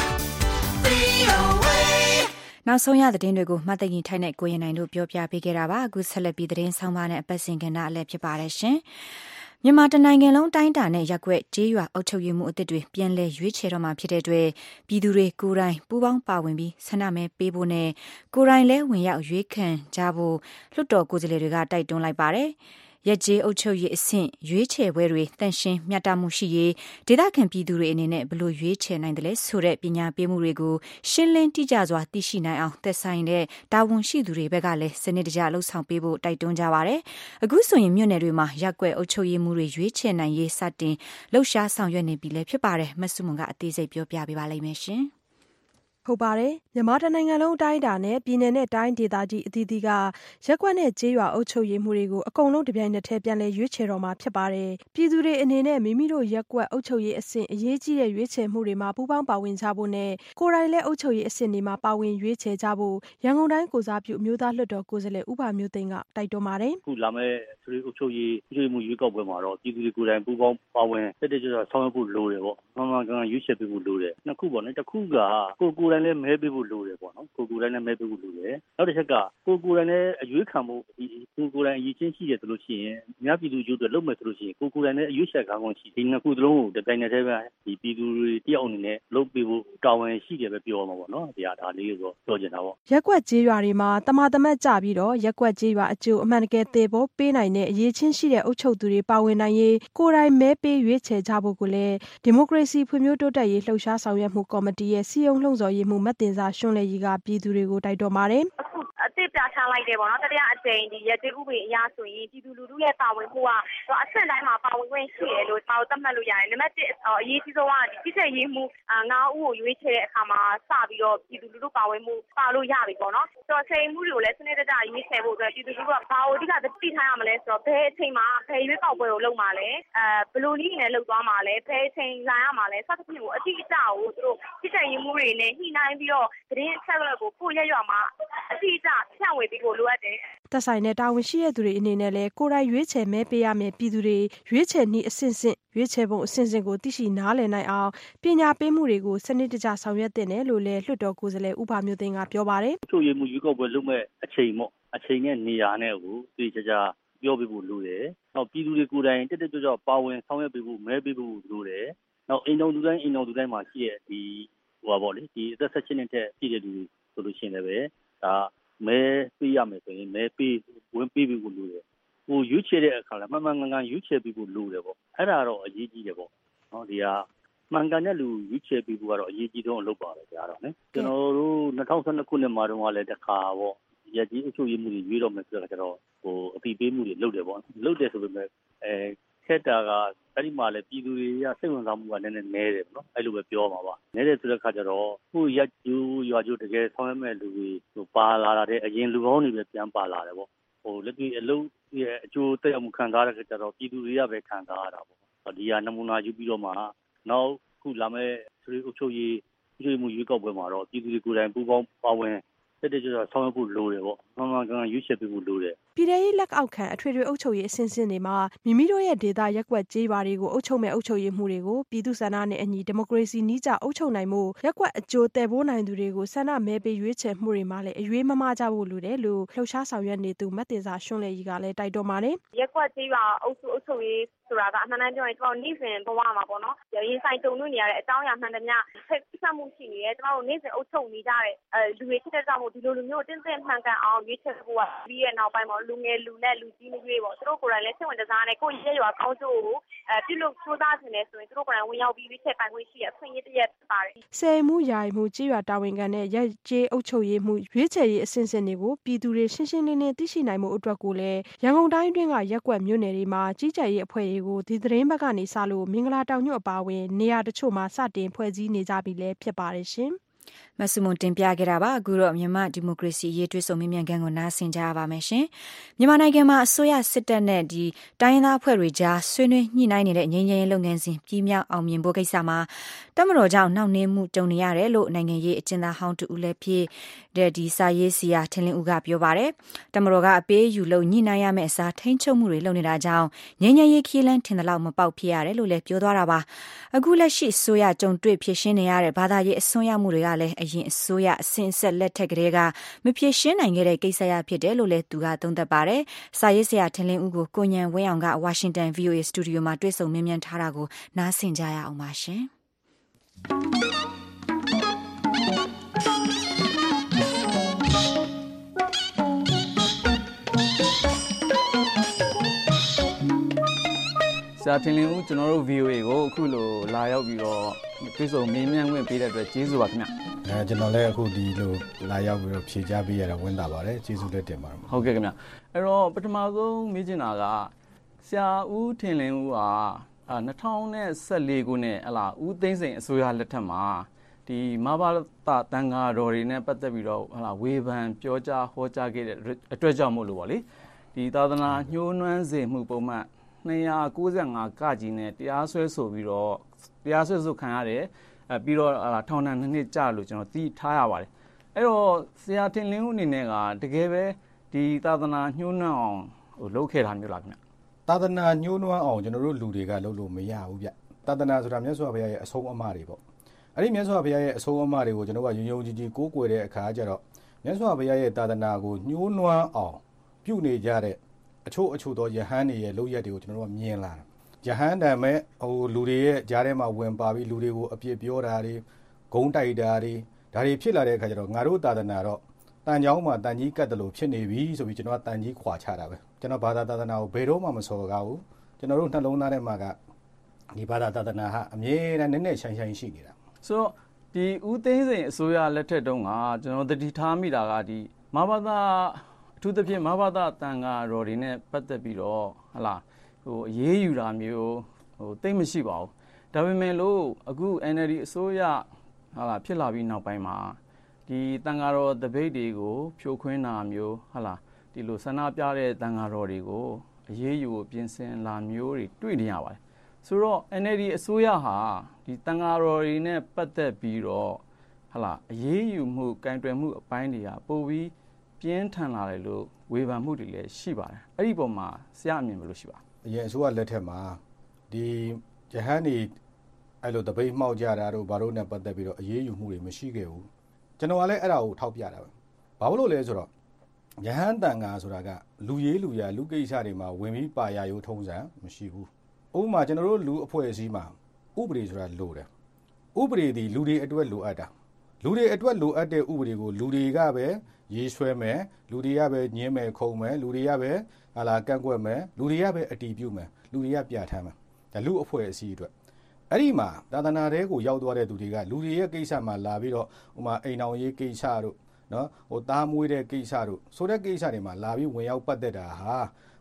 V O A နောက်ဆုံးရသတင်းတွေကိုမှတ်သိရင်ထိုင်နဲ့ကိုရင်နိုင်တို့ပြောပြပေးခဲ့တာပါအခုဆက်လက်ပြီးသတင်းဆောင်ပါနဲ့အပတ်စဉ်ကဏ္ဍအလဲဖြစ်ပါတယ်ရှင်မြန်မာတနိုင်ငံလုံးတိုင်းတာနဲ့ရက်ွက်ကြေးရွာအုပ်ချုပ်ရေးမှုအသစ်တွေပြန်လည်ရွေးချယ်တော့မှာဖြစ်တဲ့အတွက်ပြည်သူတွေကိုယ်တိုင်ပူးပေါင်းပါဝင်ပြီးဆန္ဒမဲပေးဖို့နဲ့ကိုယ်တိုင်လဲဝင်ရောက်ရွေးခံကြဖို့လွှတ်တော်ကိုယ်စားလှယ်တွေကတိုက်တွန်းလိုက်ပါတယ်ရက်ကျေးအုပ်ချုပ်ရေးအဆင့်ရွေးချယ်ပွဲတွေတန်ရှင်းမျှတမှုရှိရေးဒေသခံပြည်သူတွေအနေနဲ့ဘလို့ရွေးချယ်နိုင်တယ်လဲဆိုတဲ့ပညာပေးမှုတွေကိုရှင်းလင်းတိကျစွာသိရှိနိုင်အောင်သက်ဆိုင်တဲ့တာဝန်ရှိသူတွေဘက်ကလည်းစနစ်တကျလှုပ်ဆောင်ပေးဖို့တိုက်တွန်းကြပါတယ်။အခုဆိုရင်မြို့နယ်တွေမှာရက်ွက်အုပ်ချုပ်ရေးမှုတွေရွေးချယ်နိုင်ရေးစတင်လှုပ်ရှားဆောင်ရွက်နေပြီလည်းဖြစ်ပါတယ်။မဆုမွန်ကအသေးစိတ်ပြောပြပေးပါလိမ့်မယ်ရှင်။ဟုတ်ပါတယ်မြန်မာတနိုင်ငံလုံးအတိုင်းအတာနဲ့ပြည်နယ်နဲ့တိုင်းဒေသကြီးအသီးသီးကရက်ကွက်နဲ့ကြေးရွာအုပ်ချုပ်ရေးမှုတွေကိုအကုန်လုံးတပြိုင်နက်တည်းပြန်လည်ရွေးချယ်တော့မှာဖြစ်ပါတယ်ပြည်သူတွေအနေနဲ့မိမိတို့ရက်ကွက်အုပ်ချုပ်ရေးအဆင့်အရေးကြီးတဲ့ရွေးချယ်မှုတွေမှာပူးပေါင်းပါဝင်ကြဖို့နဲ့ကိုယ်တိုင်လည်းအုပ်ချုပ်ရေးအဆင့်တွေမှာပါဝင်ရွေးချယ်ကြဖို့ရန်ကုန်တိုင်းကိုစားပြုအမျိုးသားလွှတ်တော်ကိုယ်စားလှယ်ဥပမျိုးသိန်းကတိုက်တွန်းပါတယ်အခုလာမယ့်သူတွေအုပ်ချုပ်ရေးအုပ်ချုပ်မှုရွေးကောက်ပွဲမှာတော့ပြည်သူတွေကိုယ်တိုင်ပူးပေါင်းပါဝင်တက်တက်ကြွကြွဆောင်ရွက်ဖို့လိုတယ်ပေါ့မှန်မှန်ကန်ကန်ရွေးချယ်ပေးဖို့လိုတယ်နှစ်ခုပေါ့နော်တစ်ခုကကိုကိုယ်တိုင်လည်းမဲပေးဖို့လိုတယ်ပေါ့နော်ကိုကိုယ်တိုင်လည်းမဲပေးဖို့လိုတယ်နောက်တစ်ချက်ကကိုကိုယ်တိုင်လည်းအရွေးခံဖို့ဒီကိုကိုယ်တိုင်အရေးချင်းရှိတယ်ဆိုလို့ရှိရင်အများပြည်သူကျိုးတွေလုပ်မယ်ဆိုလို့ရှိရင်ကိုကိုယ်တိုင်လည်းအရွေးချယ်ခံခွင့်ရှိဒီနှစ်ခုသလုံးကိုတိုင်တဲ့တည်းပဲဒီပြည်သူတွေတယောက်အနေနဲ့လုပ်ပေးဖို့တာဝန်ရှိတယ်ပဲပြောမှာပေါ့နော်ဒီဟာဒါလေးကိုပြောချင်တာပေါ့ရက်ကွက်ကြေးရွာတွေမှာတမာတမတ်ကြပြီးတော့ရက်ကွက်ကြေးရွာအကျိုးအမှန်တကယ်သေဖို့ပေးနိုင်တဲ့အရေးချင်းရှိတဲ့အုပ်ချုပ်သူတွေပါဝင်နိုင်ရေးကိုယ်တိုင်မဲပေးရွေးချယ်ကြဖို့ကိုလည်းဒီမိုကရေစီဖွံ့ဖြိုးတိုးတက်ရေးလှုပ်ရှားဆောင်ရွက်မှုကော်မတီရဲ့စီယုံလှုံ့ဆော်ရေးမှုမတ်တင်စာရှွန့်လေကြီးကပြည်သူတွေကိုတိုက်တွန်းပါတယ်အခုအသစ်ပြထားလိုက်တယ်ပေါ့နော်တရားအကြိမ်ဒီရက်တေးဥပဒေအရဆိုရင်ပြည်သူလူထုရဲ့ပါဝင်မှုကအဆင့်တိုင်းမှာပါဝင်ခွင့်ရှိတယ်လို့ကျွန်တော်သတ်မှတ်လို့ရတယ်နံပါတ်တစ်အရေးကြီးဆုံးကဒီတိကျရေးမှုငါးဦးကိုရွေးချယ်တဲ့အခါမှာစပြီးတော့ပြည်သူလူထုပါဝင်မှုပါလို့ရပြီပေါ့နော်ဆိုတော့ချိန်မှုတွေကိုလည်းစနစ်တကျရွေးချယ်ဖို့အတွက်ပြည်သူလူထုကဘာကိုအဓိကသိထားရမလဲဆိုတော့ဘယ်အချိန်မှာဘယ်ရွေးကောက်ပွဲကိုလုပ်မှာလဲအဲဘယ်လိုနည်းနဲ့လုပ်သွားမှာလဲဘယ်အချိန်လာရမှာလဲစသဖြင့်ကိုအတိအကျကိုသူတို့တိကျရေးမှုတွေနဲ့ညှိနှိုင်းပြီးတော့သတင်းအချက်အလက်ကိုကိုရရမှာအတိအကျဖြန့်ဝေပေးဖို့လိုအပ်တယ်သက်ဆိုင်တဲ့တာဝန်ရှိတဲ့သူတွေအနေနဲ့လည်းကိုယ်တိုင်ရွေးချယ်မဲပေးရမယ်ပြည်သူတွေရွေးချယ်နည်းအဆင့်ဆင့်ရွေးချယ်ပုံအဆင့်ဆင့်ကိုသိရှိနားလည်နိုင်အောင်ပညာပေးမှုတွေကိုစနစ်တကျဆောင်ရွက်သင့်တယ်လို့လည်းလွှတ်တော်ကိုယ်စားလှယ်ဥပမျိုးသိန်းကပြောပါတယ်အချို့ရမှုရွေးကောက်ပွဲလုပ်မဲ့အချိန်ပေါ့အချိန်နဲ့နေရာနဲ့ကိုသိကြကြပြောပေးဖို့လိုတယ်နောက်ပြည်သူတွေကိုယ်တိုင်တက်တက်ကြွကြွပါဝင်ဆောင်ရွက်ပေးဖို့မဲပေးဖို့လိုတယ်နောက်အိမ်တော်သူတိုင်းအိမ်တော်သူတိုင်းမှာရှိတဲ့ဒီဟိုပါပေါ့လေဒီအသက်၁၈နှစ်ထက်ပြည့်တဲ့လူဆိုလို့ရှိရင်လည်းဒါမဲပေးရမယ်ဆိုရင်မဲပေးဝင်ပေးပြီးဖို့လိုတယ်ဟိုရွေးချယ်တဲ့အခါလည်းမှန်မှန်ကန်ကန်ရွေးချယ်ပြီးဖို့လိုတယ်ပေါ့အဲ့ဒါတော့အရေးကြီးတယ်ပေါ့နော်ဒီဟာမှန်ကန်တဲ့လူရွေးချယ်ပြီးဖို့ကတော့အရေးကြီးဆုံးအလုပ်ပါတယ်ကြာတော့နော်ကျွန်တော်တို့၂၀၁၂ခုနှစ်မှာတော့လည်းတစ်ခါပေါ့ရကြီးအချို့ရေးမှုတွေရွေးတော့မယ်ဆိုတော့ကျတော့ဟိုအတိပေးမှုတွေလုပ်တယ်ပေါ့လုပ်တယ်ဆိုပေမဲ့အဲက်တာကအဲ့ဒီမှာလည်းပြည်သူတွေကစိတ်ဝင်စားမှုကနည်းနည်းနည်းတယ်ပေါ့နော်အဲ့လိုပဲပြောမှာပါနည်းတယ်ဆိုတဲ့ခါကျတော့ခုရက်ကျူးရွာကျူးတကယ်ဆောင်ရွက်မဲ့လူတွေဟိုပါလာတဲ့အရင်လူကောင်းတွေပဲပြန်ပါလာတယ်ပေါ့ဟိုလက်တွေ့အလုပ်ရဲ့အကျိုးသက်ရောက်မှုခံစားရတဲ့ခါကျတော့ပြည်သူတွေကပဲခံစားရတာပေါ့ဒီဟာနမူနာယူပြီးတော့မှနောက်ခုလာမဲ့ဆွေးအုပ်ချုပ်ရေးဆွေးမှုရွေးကောက်ပွဲမှာတော့ပြည်သူတွေကိုယ်တိုင်ပူးပေါင်းပါဝင်တက်တဲ့ကျတော့ဆောင်ရွက်ဖို့လိုတယ်ပေါ့မှန်မှန်ကန်ကန်ရွေးချယ်ပေးဖို့လိုတယ်ပြည်ထရေးလက်အောက်ခံအထွေထွေအုပ်ချုပ်ရေးအဆင့်ဆင့်တွေမှာမိမိတို့ရဲ့ဒေသရက်ကွက်ကြေးပါတွေကိုအုပ်ချုပ်မဲ့အုပ်ချုပ်ရေးမှုတွေကိုပြည်သူ့ဆန္ဒနဲ့အညီဒီမိုကရေစီနည်းကျအုပ်ချုပ်နိုင်မှုရက်ကွက်အကျိုးတည်ပိုးနိုင်သူတွေကိုဆန္ဒမဲပေးရွေးချယ်မှုတွေမှာလည်းအရွေးမမကြဖို့လိုတယ်လို့လှုပ်ရှားဆောင်ရွက်နေသူမတ်တင်စာရွှွန့်လေကြီးကလည်းတိုက်တွန်းပါတယ်ရက်ကွက်ကြေးပါအုပ်စုအုပ်ချုပ်ရေးဆိုတာကအမှန်တမ်းပြောရင်ကျွန်တော်နေ့စဉ်ဘဝမှာပေါ့နော်ရင်ဆိုင်ကြုံတွေ့နေရတဲ့အကြောင်းအရာမှန်သမျှဆက်ဆက်မှုရှိနေတယ်ကျွန်တော်တို့နေ့စဉ်အုပ်ချုပ်နေကြတဲ့အဲလူတွေဖြစ်တဲ့ကြောင့်မို့ဒီလိုလူမျိုးတင်းတင်းမှန်ကန်အောင်ရွေးချယ်ဖို့ကပြီးရဲ့နောက်ပိုင်းမှာလူငယ်လူနဲ့လူကြီးမရွေးပေါ့သူတို့ကိုယ်တိုင်လည်းစိတ်ဝင်စားနေကိုယ့်ရဲ့ရွာကောင်းကျိုးကိုအဲပြုလုပ်စူးစမ်းနေတယ်ဆိုရင်သူတို့ကိုယ်တိုင်ဝင်ရောက်ပြီးရွေးချယ်ပိုင်ခွင့်ရှိရအခွင့်အရေးတစ်ရပ်ပါတယ်ဆယ်မှုယာယီမှုကြေးရွာတာဝန်ခံနဲ့ရက်ကျေးအုပ်ချုပ်ရေးမှုရွေးချယ်ရေးအဆင့်ဆင့်တွေကိုပြည်သူတွေရှင်းရှင်းလင်းလင်းသိရှိနိုင်မှုအတွက်ကိုလည်းရန်ကုန်တိုင်းအတွင်းကရက်ကွက်မြို့နယ်တွေမှာကြီးကြပ်ရေးအဖွဲ့တွေကိုဒီသတင်းဘက်ကနေစလို့မင်္ဂလာတောင်ညွတ်အပါအဝင်နေရာတချို့မှာစတင်ဖွဲ့စည်းနေကြပြီလည်းဖြစ်ပါတယ်ရှင်မဆုမွန်တင်ပြခဲ့တာပါအခုတော့မြန်မာဒီမိုကရေစီရေးတွဲဆုံမြင့်မြန်ခန်းကိုနားဆင်ကြရပါမယ်ရှင်မြန်မာနိုင်ငံမှာအစိုးရစစ်တပ်နဲ့ဒီတိုင်းရင်းသားအဖွဲ့တွေကြားဆွေးနွေးညှိနှိုင်းနေတဲ့ငြိမ်းချမ်းရေးလုပ်ငန်းစဉ်ပြည်မြောက်အောင်မြင်ဖို့ကိစ္စမှာတမတော်ကြောင့်နှောင့်နှေးမှုကြုံနေရတယ်လို့နိုင်ငံရေးအကျဉ်းသားဟောင်းတူဦးလည်းဖြစ်တဲ့ဒီစာရေးစီယာထင်လင်းဦးကပြောပါတယ်တမတော်ကအပေးယူလို့ညှိနှိုင်းရမယ့်အစားထိန်းချုပ်မှုတွေလုပ်နေတာကြောင့်ငြိမ်းချမ်းရေးခီးလန်းထင်သလောက်မပေါက်ဖြစ်ရတယ်လို့လည်းပြောသွားတာပါအခုလက်ရှိအစိုးရကြုံတွေ့ဖြစ်ရှင်းနေရတဲ့ဘာသာရေးအစွန်းရောက်မှုတွေကလည်းအရင်အစိုးရအစဉ်ဆက်လက်ထက်ကလေးကမဖြစ်ရှင်းနိုင်ခဲ့တဲ့ကိစ္စရဖြစ်တယ်လို့လည်းသူကသုံးသပ်ပါတယ်စာရေးဆရာထင်လင်းဦးကိုကိုညံဝင်းအောင်ကဝါရှင်တန် ဗီအိုအေ စတူဒီယိုမှာတွေ့ဆုံမြင်မြန်ထားတာကိုနားဆင်ကြရအောင်ပါရှင်ဆရာထင်လင်းဦးကျွန်တော်တို့ ဗီအိုအေ ကိုအခုလိုလာရောက်ပြီးတော့တွေ့ဆုံမြင်မြန်ခွင့်ပေးတဲ့အတွက်ကျေးဇူးပါခင်ဗျအဲကျွန်တော်လည်းအခုဒီလိုလာရောက်ပြီးတော့ဖြေကြားပေးရတာဝမ်းသာပါတယ်ကျေးဇူးလည်းတင်ပါတယ်ဟုတ်ကဲ့ခင်ဗျအဲ့တော့ပထမဆုံးမေးချင်တာကဆရာဦးထင်လင်းဦးက၂၀၁၄ခုနှစ်ဟလာဦးသိန်းစိန်အစိုးရလက်ထက်မှာဒီမဘာသာတန်ဃာတော်တွေနဲ့ပတ်သက်ပြီးတော့ဟလာဝေဖန်ပြောကြားဟောကြားခဲ့တဲ့အတွက်ကြောင့်မို့လို့ပေါ့လေဒီသာသနာညှိုးနွမ်းစေမှုပုံမှန်၂၉၅ကကြီးနဲ့တရားစွဲဆိုပြီးတော့တရားစွဲဆိုခံရတယ်အဲပြီးတော့ထောင်ဒဏ်နှစ်နှစ်ကြာလို့ကျွန်တော်သိထားရပါတယ်အဲ့တော့ဆရာထင်လင်းဦးအနေနဲ့ကတကယ်ပဲဒီသာသနာညှိုးနွမ်းအောင်ဟိုလုပ်ခဲ့တာမျိုးလားခင်ဗျသာသနာညှိုးနွမ်းအောင်ကျွန်တော်တို့လူတွေကလုပ်လို့မရဘူးဗျသာသနာဆိုတာမြတ်စွာဘုရားရဲ့အဆုံးအမတွေပေါ့အဲ့ဒီမြတ်စွာဘုရားရဲ့အဆုံးအမတွေကိုကျွန်တော်ကယုံယုံကြည်ကြည်ကိုးကွယ်တဲ့အခါကျတော့မြတ်စွာဘုရားရဲ့သာသနာကိုညှိုးနွမ်းအောင်ပြုနေကြတဲ့အချို့အချို့သောယဟန်တွေရဲ့လုပ်ရက်တွေကိုကျွန်တော်တို့ကမြင်လာတယ်ယဟန်တံမဲ့ဟိုလူတွေရဲ့ကြားထဲမှာဝင်ပါပြီးလူတွေကိုအပြစ်ပြောတာတွေဂုံးတိုက်တာတွေဒါတွေဖြစ်လာတဲ့အခါကျတော့ငါတို့သာသနာတော့တန်ကြောင်းမှာတန်ကြီးကတ်တယ်လို့ဖြစ်နေပြီဆိုပြီးကျွန်တော်ကတန်ကြီးခွာချတာပဲကျွန်တော်ဘာသာသာသနာကိုဘယ်တော့မှမစော်ကားဘူးကျွန်တော်တို့နှလုံးသားထဲမှာကဒီဘာသာသာသနာဟာအမြဲတမ်းနည်းနည်းဆိုင်ဆိုင်ရှိနေတာဆိုတော့ဒီဦးသိန်းစိန်အစိုးရလက်ထက်တုန်းကကျွန်တော်တတိထားမိတာကဒီမဘာသာအထူးသဖြင့်မဘာသာတန်ဃာတော်တွေနဲ့ပတ်သက်ပြီးတော့ဟလာဟိုအရေးယူတာမျိုးဟိုသိမရှိပါဘူးဒါပေမဲ့လို့အခု အန် အယ် ဒီ အစိုးရဟာလာဖြစ်လာပြီးနောက်ပိုင်းမှာဒီတန်ဃာတော်တပိတ်တွေကိုဖြိုခွင်းတာမျိုးဟာလာဒီလိုဆန္ဒပြတဲ့တန်ဃာတော်တွေကိုအရေးယူပြင်ဆင်လာမျိုးတွေတွေ့နေရပါတယ်ဆိုတော့ အန် အယ် ဒီ အစိုးရဟာဒီတန်ဃာတော်တွေနဲ့ပတ်သက်ပြီးတော့ဟာလာအရေးယူမှုကင်တွယ်မှုအပိုင်းတွေကပိုပြီးပြင်းထန်လာတယ်လို့ဝေဖန်မှုတွေလည်းရှိပါတယ်အဲ့ဒီပုံမှာဆရာအမြင်ဘယ်လိုရှိပါအရင်အစိုးရလက်ထက်မှာဒီယဟန်တွေအဲ့လိုတပိတ်မှောက်ကြတာတို့ဘာလို့နဲ့ပတ်သက်ပြီးတော့အရေးယူမှုတွေမရှိခဲ့ဘူးကျွန်တော်ကလည်းအဲ့ဒါကိုထောက်ပြတာပဲဘာလို့လဲဆိုတော့ယဟန်တန်ဃာဆိုတာကလူရေးလူရလူကိစ္စတွေမှာဝင်ပြီးပါရရိုးထုံးစံမရှိဘူးဥပမာကျွန်တော်တို့လူအဖွဲ့အစည်းမှာဥပဒေဆိုတာလိုတယ်ဥပဒေဒီလူတွေအတွက်လိုအပ်တာလူတွေအတွက်လိုအပ်တဲ့ဥပဒေကိုလူတွေကပဲရေးဆွဲမယ်လူတွေကပဲညင်းမယ်ခုံမယ်လူတွေကပဲဟာလာကန့်ကွက်မယ်လူတွေကပဲအတီးပြုမယ်လူတွေကပြဋ္ဌာန်းမယ်ဒါလူအဖွဲ့အစည်းအတွက်အဲ့ဒီမှာသာသနာတွေကိုရောက်သွားတဲ့သူတွေကလူတွေရဲ့ကိစ္စမှာလာပြီးတော့ဟိုမှာအိမ်တော်ရေးကိစ္စတို့နော်ဟိုသားမွေးတဲ့ကိစ္စတို့ဆိုတဲ့ကိစ္စတွေမှာလာပြီးဝင်ရောက်ပတ်သက်တာဟာ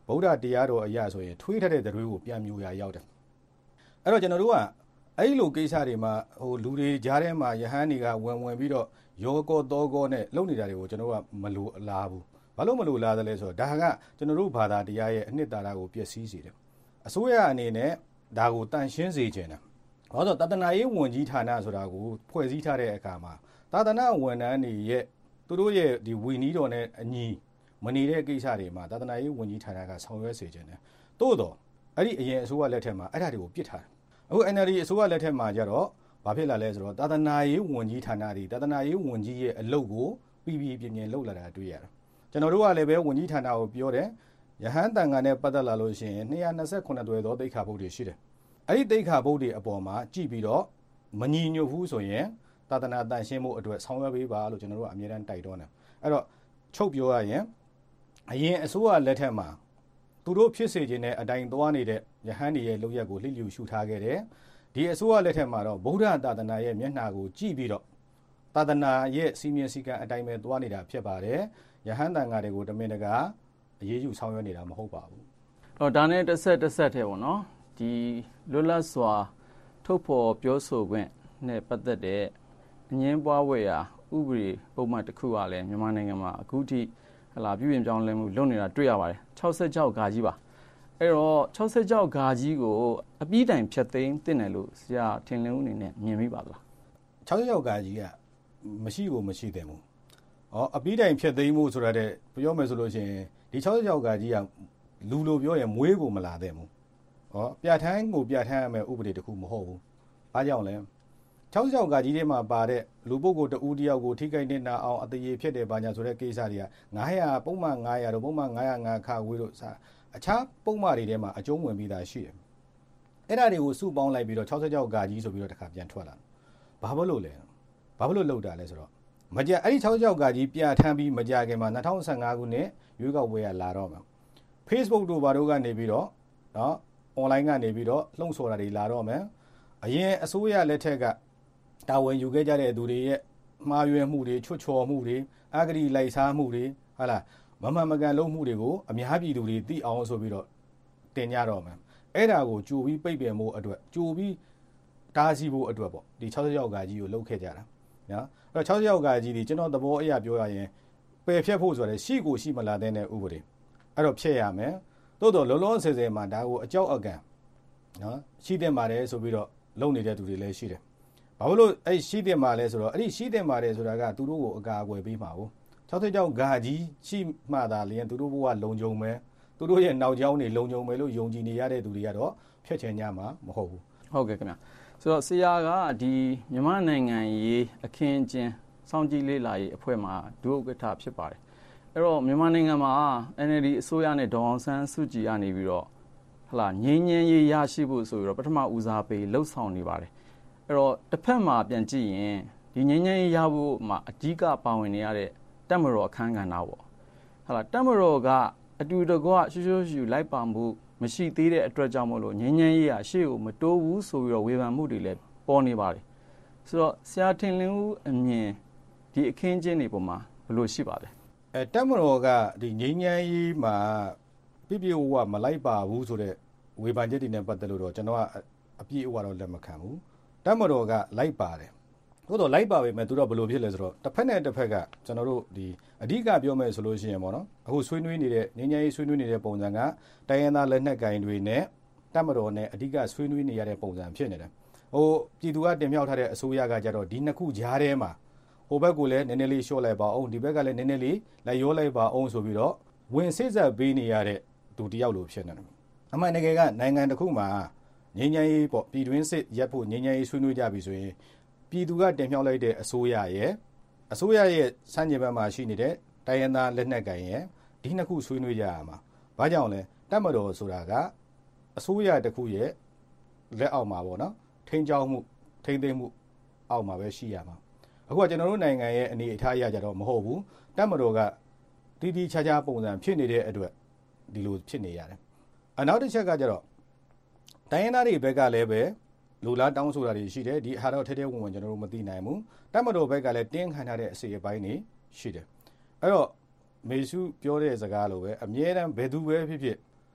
ဗုဒ္ဓတရားတော်အရာဆိုရင်ထွေးထတဲ့တရွေးကိုပြန်မြူရာရောက်တယ်အဲ့တော့ကျွန်တော်တို့ကအဲ့လိုကိစ္စတွေမှာဟိုလူတွေကြားထဲမှာယဟန်တွေကဝင်ဝင်ပြီးတော့ယောကောတောကောနဲ့လုံနေတာတွေကိုကျွန်တော်ကမလိုလားဘူးဘာလို့မလိုလားသလဲဆိုတော့ဒါကကျွန်တော်တို့ဘာသာတရားရဲ့အနှစ်သာရကိုပျက်စီးစေတယ်အစိုးရအနေနဲ့ဒါကိုတန်ရှင်းစေချင်တယ်ဘာလို့သာသနာရေးဝန်ကြီးဌာနဆိုတာကိုဖွဲ့စည်းထားတဲ့အခါမှာသာသနာဝန်ထမ်းတွေရဲ့သူတို့ရဲ့ဒီဝီနီးတော်နဲ့အညီမနေတဲ့ကိစ္စတွေမှာသာသနာရေးဝန်ကြီးဌာနကဆောင်ရွက်စေချင်တယ်တိုးတော့အဲ့ဒီအရင်အစိုးရလက်ထက်မှာအဲ့ဒါတွေကိုပြစ်ထားတယ်အခု N L D အစိုးရလက်ထက်မှာကြတော့ဘာဖြစ်လာလဲဆိုတော့သာသနာရေးဝန်ကြီးဌာနတွေသာသနာရေးဝန်ကြီးရဲ့အလုပ်ကိုပြည်ပြည်ပြင်းပြင်းလုပ်လာတာတွေ့ရတယ်ကျွန်တော်တို့ကလည်းပဲဝန်ကြီးဌာနကိုပြောတယ်ယဟန်တန်ခါနဲ့ပတ်သက်လာလို့ရှိရင်၂၂၈တွဲသောတိခါဘုတ်တွေရှိတယ်အဲ့ဒီတိခါဘုတ်တွေအပေါ်မှာကြည့်ပြီးတော့မညီညွတ်ဘူးဆိုရင်သာသနာတန်ရှင်းမှုအတွက်ဆောင်ရွက်ပေးပါလို့ကျွန်တော်တို့ကအမြဲတမ်းတိုက်တွန်းတယ်အဲ့တော့ချုပ်ပြောရရင်အရင်အစိုးရလက်ထက်မှာသူတို့ဖြစ်စေခြင်းနဲ့အတိုင်းသွားနေတဲ့ယဟန်တွေရဲ့လုပ်ရက်ကိုလှစ်လျူရှုထားခဲ့တယ်ဒီအစိုးရလက်ထက်မှာတော့ဗုဒ္ဓသာသနာရဲ့မျက်နှာကိုကြည့်ပြီးတော့သာသနာရဲ့စီမင်းစည်းကမ်းအတိုင်းပဲသွားနေတာဖြစ်ပါတယ်ယဟန်တန်ဃာတွေကိုတမင်တကာအရေးယူဆောင်ရွက်နေတာမဟုတ်ပါဘူး။အော်ဒါနဲ့တစ်ဆက်တစ်ဆက်ထဲပေါ့နော်ဒီလွတ်လပ်စွာထုတ်ဖော်ပြောဆိုခွင့်နဲ့ပတ်သက်တဲ့အငင်းပွားဝယ်ရာဥပဒေပုံမှန်တစ်ခုကလည်းမြန်မာနိုင်ငံမှာအခုထိဟလာပြည်ပြင်ပြောင်းလဲမှုလုပ်နေတာတွေ့ရပါတယ်၆၆ဂါကြီးပါအဲ့တော့၆၆ဂါကြီးကိုအပြီးတိုင်ဖြတ်သိမ်းတင်တယ်လို့ဆရာထင်လင်းဦးအနေနဲ့မြင်မိပါလား၆၆ဂါကြီးကမရှိကိုမရှိတယ်မို့ဩအပြီးတိုင်ဖြတ်သိမ်းမှုဆိုရတဲ့ပြောမယ်ဆိုလို့ရှိရင်ဒီ၆၆ဂါကြီးကလူလိုပြောရင်မွေးကိုမလာတဲ့မို့ဩပြဋ္ဌာန်းကိုပြဋ္ဌာန်းရမယ်ဥပဒေတစ်ခုမဟုတ်ဘူးအားကြောင့်လဲ၆၆ဂါကြီးထဲမှာပါတဲ့လူပုဂ္ဂိုလ်တဦးတယောက်ကိုထိခိုက်နေတာအောင်အသေးဖြစ်တယ်ဘာညာဆိုတဲ့ကိစ္စတွေကငါးရာပုံမှန်ငါးရာတို့ပုံမှန်ငါးရာငါးခါဝေးတို့အခြားပုံမှန်တွေထဲမှာအကျုံးဝင်ပြီးသားရှိတယ်အဲ့ဒါတွေကိုစုပေါင်းလိုက်ပြီးတော့၆၆ဂါကြီးဆိုပြီးတော့တစ်ခါပြန်ထွက်လာဘာဖြစ်လို့လဲဘာဖြစ်လို့လောက်တာလဲဆိုတော့မကြအဲ့ဒီ၆၆ဂါကြီးပြဋ္ဌာန်းပြီးမကြခင်မှာ၂၀၁၅ခုနှစ်ရွေးကောက်ပွဲကလာတော့မှာ Facebook တို့ဘာတို့ကနေပြီးတော့နော် online ကနေပြီးတော့လှုံ့ဆော်တာတွေလာတော့မယ်အရင်အစိုးရလက်ထက်ကတာဝန်ယူခဲ့ကြတဲ့သူတွေရဲ့မှားယွင်းမှုတွေချွတ်ချော်မှုတွေအဂတိလိုက်စားမှုတွေဟာလားမမှန်မကန်လုပ်မှုတွေကိုအများပြည်သူတွေသိအောင်ဆိုပြီးတော့တင်ကြတော့မယ်အဲ့ဒါကိုကြိုပြီးပိတ်ပင်မှုအတွက်ကြိုပြီးတားဆီးဖို့အတွက်ပေါ့ဒီ၆၆ဂါကြီးကိုလုပ်ခဲ့ကြတာနော်အဲ့တော့၆၆ဂါကြီးဒီကျွန်တော်သဘောအရပြောရရင်ပယ်ဖြတ်ဖို့ဆိုရဲရှိကိုရှိမလာတဲ့ဥပဒေအဲ့တော့ဖြည့်ရမယ်တိုးတော့လုံးလုံးဆယ်ဆယ်မှာဒါကိုအကြောက်အကန်နော်ရှိတဲ့ပါတယ်ဆိုပြီးတော့လုပ်နေတဲ့သူတွေလည်းရှိတယ်ဘာလို့အဲ့ရှိတဲ့မှာလဲဆိုတော့အဲ့ဒီရှိတဲ့ပါတယ်ဆိုတာကသူတို့ကိုအကာအကွယ်ပေးမှာဟုတ်၆၆ဂါကြီးရှိမှသာလျင်သူတို့ဘဝလုံခြုံမယ်သူတို့ရဲ့နောက်ကျောင်းတွေလုံခြုံမယ်လို့ယုံကြည်နေရတဲ့သူတွေကတော့ဖျက်ချင်ကြမှာမဟုတ်ဘူးဟုတ်ကဲ့ခင်ဗျာဆိုတော့ဆရာကဒီမြန်မာနိုင်ငံရေးအခင်းအကျင်းစောင့်ကြည့်လေ့လာရေးအဖွဲ့မှာဒုဥက္ကဋ္ဌဖြစ်ပါတယ်အဲ့တော့မြန်မာနိုင်ငံမှာ N L D အစိုးရနဲ့ဒေါ်အောင်ဆန်းစုကြည်ကနေပြီးတော့ဟလာငြိမ်းချမ်းရေးရရှိဖို့ဆိုပြီးတော့ပထမဦးစားပေးလှုပ်ဆောင်နေပါတယ်အဲ့တော့တစ်ဖက်မှာပြန်ကြည့်ရင်ဒီငြိမ်းချမ်းရေးရဖို့မှာအဓိကပါဝင်နေရတဲ့တပ်မတော်အခမ်းကဏ္ဍပေါ့ဟလာတပ်မတော်ကအတူတကွရှုရှုရှုလိုက်ပါမှုမရှိသေးတဲ့အတွက်ကြောင့်မို့လို့ငြိမ်းချမ်းရေးရရှေ့ကိုမတိုးဘူးဆိုပြီးတော့ဝေဖန်မှုတွေလည်းပေါ်နေပါတယ်ဆိုတော့ဆရာထင်လင်းဦးအမြင်ဒီအခင်းကျင်းတွေပေါ်မှာဘယ်လိုရှိပါလဲအဲတပ်မတော်ကဒီငြိမ်းချမ်းရေးမှာပြပြဝဝမလိုက်ပါဘူးဆိုတဲ့ဝေဖန်ချက်တွေနဲ့ပတ်သက်လို့တော့ကျွန်တော်ကအပြည့်အဝတော့လက်မခံဘူးတပ်မတော်ကလိုက်ပါတယ်သို့တော့လိုက်ပါပဲမဲ့သူတော့ဘယ်လိုဖြစ်လဲဆိုတော့တစ်ဖက်နဲ့တစ်ဖက်ကကျွန်တော်တို့ဒီအဓိကပြောမယ်ဆိုလို့ရှိရင်ပေါ့နော်အခုဆွေးနွေးနေတဲ့ငြိမ်းချမ်းရေးဆွေးနွေးနေတဲ့ပုံစံကတိုင်းရင်းသားလက်နက်ကိုင်တွေနဲ့တပ်မတော်နဲ့အဓိကဆွေးနွေးနေရတဲ့ပုံစံဖြစ်နေတယ်ဟိုပြည်သူကတင်မြှောက်ထားတဲ့အစိုးရကကြတော့ဒီနှစ်ခုကြားထဲမှာဟိုဘက်ကလည်းနည်းနည်းလေးရှော့လိုက်ပါအောင်ဒီဘက်ကလည်းနည်းနည်းလေးလိုက်ရောလိုက်ပါအောင်ဆိုပြီးတော့ဝင်စိတ်ဆက်ပေးနေရတဲ့သူတယောက်လိုဖြစ်နေတယ်အမှန်တကယ်ကနိုင်ငံတစ်ခုမှာငြိမ်းချမ်းရေးပေါ့ပြည်တွင်းစစ်ရပ်ဖို့ငြိမ်းချမ်းရေးဆွေးနွေးကြပြီဆိုရင်ပြည်သူကတင်မြှောက်လိုက်တဲ့အစိုးရရဲ့အစိုးရရဲ့စံချိန်ဘက်မှာရှိနေတဲ့တိုင်းရင်းသားလက်နက်ကိုင်ရဲ့ဒီနှစ်ခုဆွေးနွေးကြရမှာဘာကြောင့်လဲတပ်မတော်ဆိုတာကအစိုးရတစ်ခုရဲ့လက်အောက်မှာပေါ့နော်ထိန်းကျောင်းမှုထိန်းသိမ်းမှုအောက်မှာပဲရှိရမှာအခုကကျွန်တော်တို့နိုင်ငံရဲ့အနေအထားအရကြတော့မဟုတ်ဘူးတပ်မတော်ကတီးတီးခြားခြားပုံစံဖြစ်နေတဲ့အတွက်ဒီလိုဖြစ်နေရတယ်အနောက်တစ်ချက်ကကြတော့တိုင်းရင်းသားတွေဘက်ကလည်းပဲလူလားတောင်းဆိုတာတွေရှိတယ်ဒီဟာတော့ထဲထဲဝင်ဝင်ကျွန်တော်တို့မသိနိုင်ဘူးတပ်မတော်ဘက်ကလည်းတင်းခံထားတဲ့အစီအပိုင်းတွေရှိတယ်အဲ့တော့မေစုပြောတဲ့စကားလိုပဲအမြဲတမ်းဘယ်သူပဲဖြစ်ဖြစ်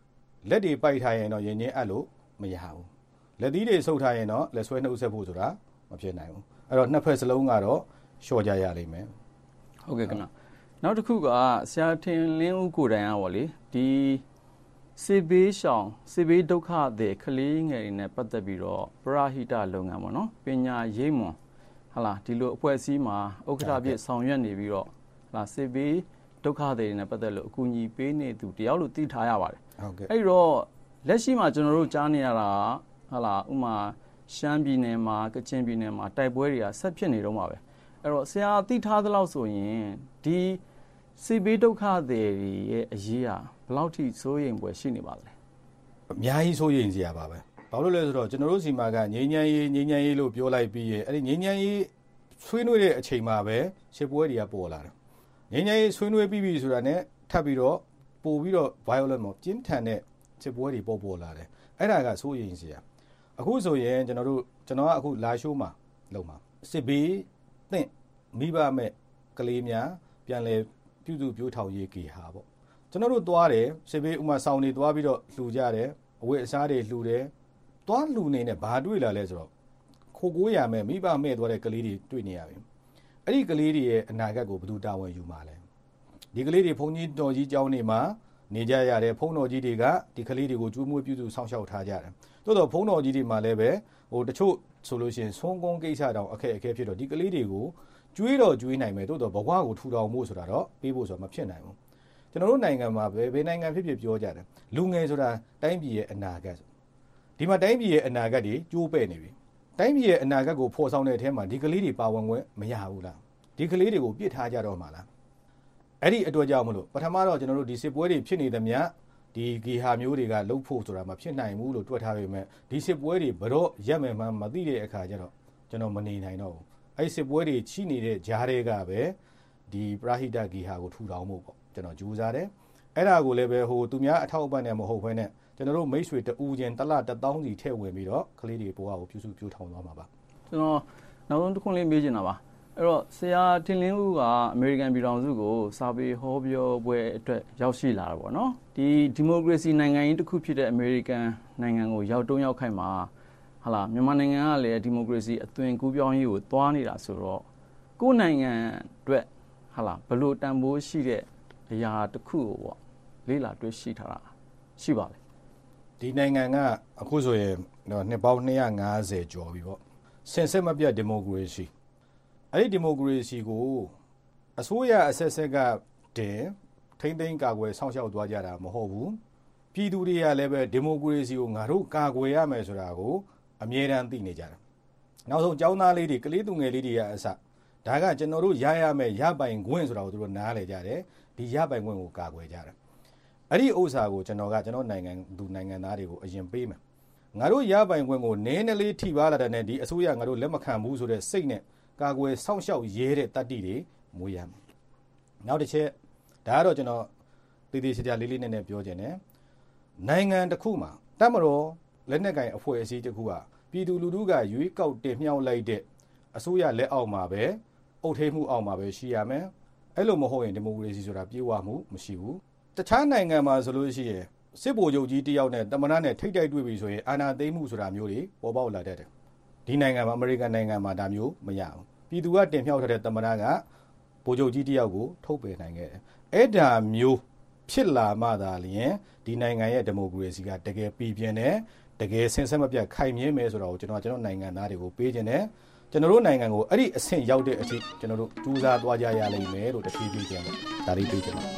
လက်တွေပိုက်ထားရင်တော့ရင်ချင်းအပ်လို့မရဘူးလက်သီးတွေဆုပ်ထားရင်တော့လက်ဆွဲနှုတ်ဆက်ဖို့ဆိုတာမဖြစ်နိုင်ဘူးအဲ့တော့နှစ်ဖက်စလုံးကတော့လျှော့ကြရလိမ့်မယ်ဟုတ်ကဲ့ခင်ဗျနောက်တစ်ခုကဆရာထင်လင်းဦးကိုတိုင်อ่ะဗောလေဒီစေဘေးရှောင်စေဘေးဒုက္ခတွေကလေးငယ်တွေနဲ့ပတ်သက်ပြီးတော့ပရဟိတလုပ်ငန်းပေါ့နော်ပညာရေးမွန်ဟာလားဒီလိုအဖွဲ့အစည်းမှာဥက္ကဋ္ဌပြည့်ဆောင်ရွက်နေပြီးတော့ဟာလားစေဘေးဒုက္ခတွေနဲ့ပတ်သက်လို့အကူအညီပေးနေသူတယောက်လို့သိထားရပါတယ်ဟုတ်ကဲ့အဲ့တော့လက်ရှိမှာကျွန်တော်တို့ကြားနေရတာဟာလားဥမာရှမ်းပြည်နယ်မှာကချင်ပြည်နယ်မှာတိုက်ပွဲတွေကဆက်ဖြစ်နေတော့မှာပဲအဲ့တော့ဆရာသိထားသလောက်ဆိုရင်ဒီစေဘေးဒုက္ခတွေရဲ့အရေးဟာဘယ်လောက်ထိစိုးရိမ်ပွဲရှိနေပါလဲအများကြီးစိုးရိမ်စရာပါပဲဘာလို့လဲဆိုတော့ကျွန်တော်တို့စီမှာကငြိမ်းချမ်းရေးငြိမ်းချမ်းရေးလို့ပြောလိုက်ပြီးရင်အဲ့ဒီငြိမ်းချမ်းရေးဆွေးနွေးတဲ့အချိန်မှာပဲစစ်ပွဲတွေကပေါ်လာတယ်ငြိမ်းချမ်းရေးဆွေးနွေးပြီးပြီဆိုတာနဲ့ထပ်ပြီးတော့ပို့ပြီးတော့ violent မှာပြင်းထန်တဲ့စစ်ပွဲတွေပေါ်ပေါ်လာတယ်အဲ့ဒါကစိုးရိမ်စရာအခုဆိုရင်ကျွန်တော်တို့ကျွန်တော်ကအခုလာရှိုးမှာလုံမှာစစ်ဘေးသင့်မိဘမဲ့ကလေးများပြန်လဲပြုစုပြိုးထောင်ရေးကေဟာပေါ့ကျွန်တော်တို့သွားတယ်စစ်ဘေးဥမာဆောင်နေသွားပြီးတော့လှူကြတယ်အဝတ်အစားတွေလှူတယ်သွားလှူနေနဲ့ဘာတွေ့လာလဲဆိုတော့ခိုကိုးရမယ်မိဘမဲ့သွားတဲ့ကလေးတွေတွေ့နေရပြီအဲ့ဒီကလေးတွေရဲ့အနာဂတ်ကိုဘယ်သူတာဝန်ယူမှာလဲဒီကလေးတွေဘုန်းကြီးတော်ကြီးကျောင်းနေမှာနေကြရတယ်ဘုန်းတော်ကြီးတွေကဒီကလေးတွေကိုကျွေးမွေးပြုစုစောင့်ရှောက်ထားကြတယ်တိုးတော့ဘုန်းတော်ကြီးတွေမှာလည်းပဲဟိုတချို့ဆိုလို့ရှိရင်ဆွမ်းကုန်းကိစ္စတောင်အခက်အခဲဖြစ်တော့ဒီကလေးတွေကိုကျွေးတော့ကျွေးနိုင်မယ်တိုးတော့ဘဝကိုထူထောင်ဖို့ဆိုတာတော့ပေးဖို့ဆိုတာမဖြစ်နိုင်ဘူးကျွန်တော်တို့နိုင်ငံမှာပဲဘယ်နိုင်ငံဖြစ်ဖြစ်ပြောကြတယ်လူငယ်ဆိုတာတိုင်းပြည်ရဲ့အနာဂတ်ဒီမှာတိုင်းပြည်ရဲ့အနာဂတ်တွေကျိုးပဲ့နေပြီတိုင်းပြည်ရဲ့အနာဂတ်ကိုဖော်ဆောင်တဲ့အထဲမှာဒီကလေးတွေပါဝင်ခွင့်မရဘူးလားဒီကလေးတွေကိုပြစ်ထားကြတော့မှာလားအဲ့ဒီအတွက်ကြောင့်မလို့ပထမတော့ကျွန်တော်တို့ဒီစစ်ပွဲတွေဖြစ်နေသမျှဒီဂီဟာမျိုးတွေကလှုပ်ဖို့ဆိုတာမဖြစ်နိုင်ဘူးလို့တွက်ထားပေမဲ့ဒီစစ်ပွဲတွေဘတော့ရက်မယ်မှမသိတဲ့အခါကျတော့ကျွန်တော်မနေနိုင်တော့ဘူးအဲ့စစ်ပွဲတွေချိနေတဲ့ဂျားတွေကပဲဒီပရဟိတဂီဟာကိုထူထောင်ဖို့ပေါ့ကျွန်တော်ကြိုးစားတယ်အဲ့ဒါကိုလည်းပဲဟိုသူများအထောက်အပံ့နဲ့မဟုတ်ဘဲနဲ့ကျွန်တော်တို့မိတ်ဆွေတူချင်းတစ်လတစ်သောင်းစီထည့်ဝင်ပြီးတော့ကလေးတွေဘဝကိုပြုစုပြိုးထောင်သွားမှာပါကျွန်တော်နောက်ဆုံးတစ်ခုလေးမေးချင်တာပါအဲ့တော့ဆရာထင်လင်းဦးကအမေရိကန်ပြည်ထောင်စုကိုစာပေဟောပြောပွဲအတွက်ရောက်ရှိလာတာပေါ့နော်ဒီဒီမိုကရေစီနိုင်ငံကြီးတစ်ခုဖြစ်တဲ့အမေရိကန်နိုင်ငံကိုရောက်တုံးရောက်ခိုက်မှာဟာလားမြန်မာနိုင်ငံကလည်းဒီမိုကရေစီအသွင်ကူးပြောင်းရေးကိုသွားနေတာဆိုတော့ကိုယ်နိုင်ငံအတွက်ဟာလားဘလို့တန်ဖိုးရှိတဲ့အရာတစ်ခုကိုပေါ့လေးလာတွေ့ရှိထားတာရှိပါလေဒီနိုင်ငံကအခုဆိုရင်တော့နှစ်ပေါင်းနှစ်ငါးဆယ်ကျော်ပြီပေါ့ဆင်ဆက်မပြတ်ဒီမိုကရေစီအဲ့ဒီဒီမိုကရေစီကိုအစိုးရအဆက်ဆက်ကတင်ထိမ့်သိမ်းကာကွယ်စောင့်ရှောက်သွားကြတာမဟုတ်ဘူးပြည်သူတွေကလည်းပဲဒီမိုကရေစီကိုငါတို့ကာကွယ်ရမယ်ဆိုတာကိုအမြဲတမ်းသိနေကြတာနောက်ဆုံးចောင်းသားလေးတွေကလေးသူငယ်လေးတွေကအစဒါကကျွန်တော်တို့ရရမယ်ရပိုင်ခွင့်ဆိုတာကိုသူတို့နားလည်ကြတယ်ဒီရပိုင်ခွင့်ကိုကာကွယ်ကြတယ်အဲ့ဒီဥစ္စာကိုကျွန်တော်ကကျွန်တော်နိုင်ငံသူနိုင်ငံသားတွေကိုအရင်ပေးမယ်ငါတို့ရပိုင်ခွင့်ကိုနည်းနည်းလေးထိပါလာတဲ့နဲ့ဒီအစိုးရငါတို့လက်မခံဘူးဆိုတဲ့စိတ်နဲ့ကာကွယ်စောင့်ရှောက်ရဲတဲ့တတ္တိတွေမွေးရမယ်နောက်တစ်ချက်ဒါကတော့ကျွန်တော်တည်တည်ချာချာလေးလေးနက်နက်ပြောခြင်းနဲ့နိုင်ငံတစ်ခုမှာတမတော်လက်နက်ကင်အဖွဲ့အစည်းတစ်ခုကပြည်သူလူထုကရွေးကောက်တင်မြှောက်လိုက်တဲ့အစိုးရလက်အောက်မှာပဲအုပ်ထိပ်မှုအောက်မှာပဲရှိရမယ်အဲ့လိုမဟုတ်ရင်ဒီမိုကရေစီဆိုတာပြေဝမှုမရှိဘူးတခြားနိုင်ငံမှာဆိုလို့ရှိရင်စစ်ဗိုလ်ချုပ်ကြီးတယောက်နဲ့တမန်တော်နဲ့ထိတ်တိုက်တွေ့ပြီဆိုရင်အာဏာသိမ်းမှုဆိုတာမျိုးတွေပေါ်ပေါက်လာတတ်တယ်ဒီနိုင်ငံမှာအမေရိကန်နိုင်ငံမှာဒါမျိုးမရဘူးပြည်သူကတင်မြှောက်ထားတဲ့တမန်တော်ကဗိုလ်ချုပ်ကြီးတယောက်ကိုထုတ်ပယ်နိုင်ခဲ့တယ်အဲ့ဒါမျိုးဖြစ်လာမှသာလျှင်ဒီနိုင်ငံရဲ့ဒီမိုကရေစီကတကယ်ပြည်ပြင်းတယ်တကယ်ဆင်းဆက်မပြတ်ခိုင်မြဲမယ်ဆိုတာကိုကျွန်တော်ကျွန်တော်နိုင်ငံသားတွေကိုပေးခြင်းတယ်ကျွန်တော်တို့နိုင်ငံကိုအဲ့ဒီအဆင့်ရောက်တဲ့အထိကျွန်တော်တို့ကြိုးစားသွားကြရလိမ့်မယ်လို့တတိပေးခြင်းတယ်ဒါလေးပေးခြင်းပါ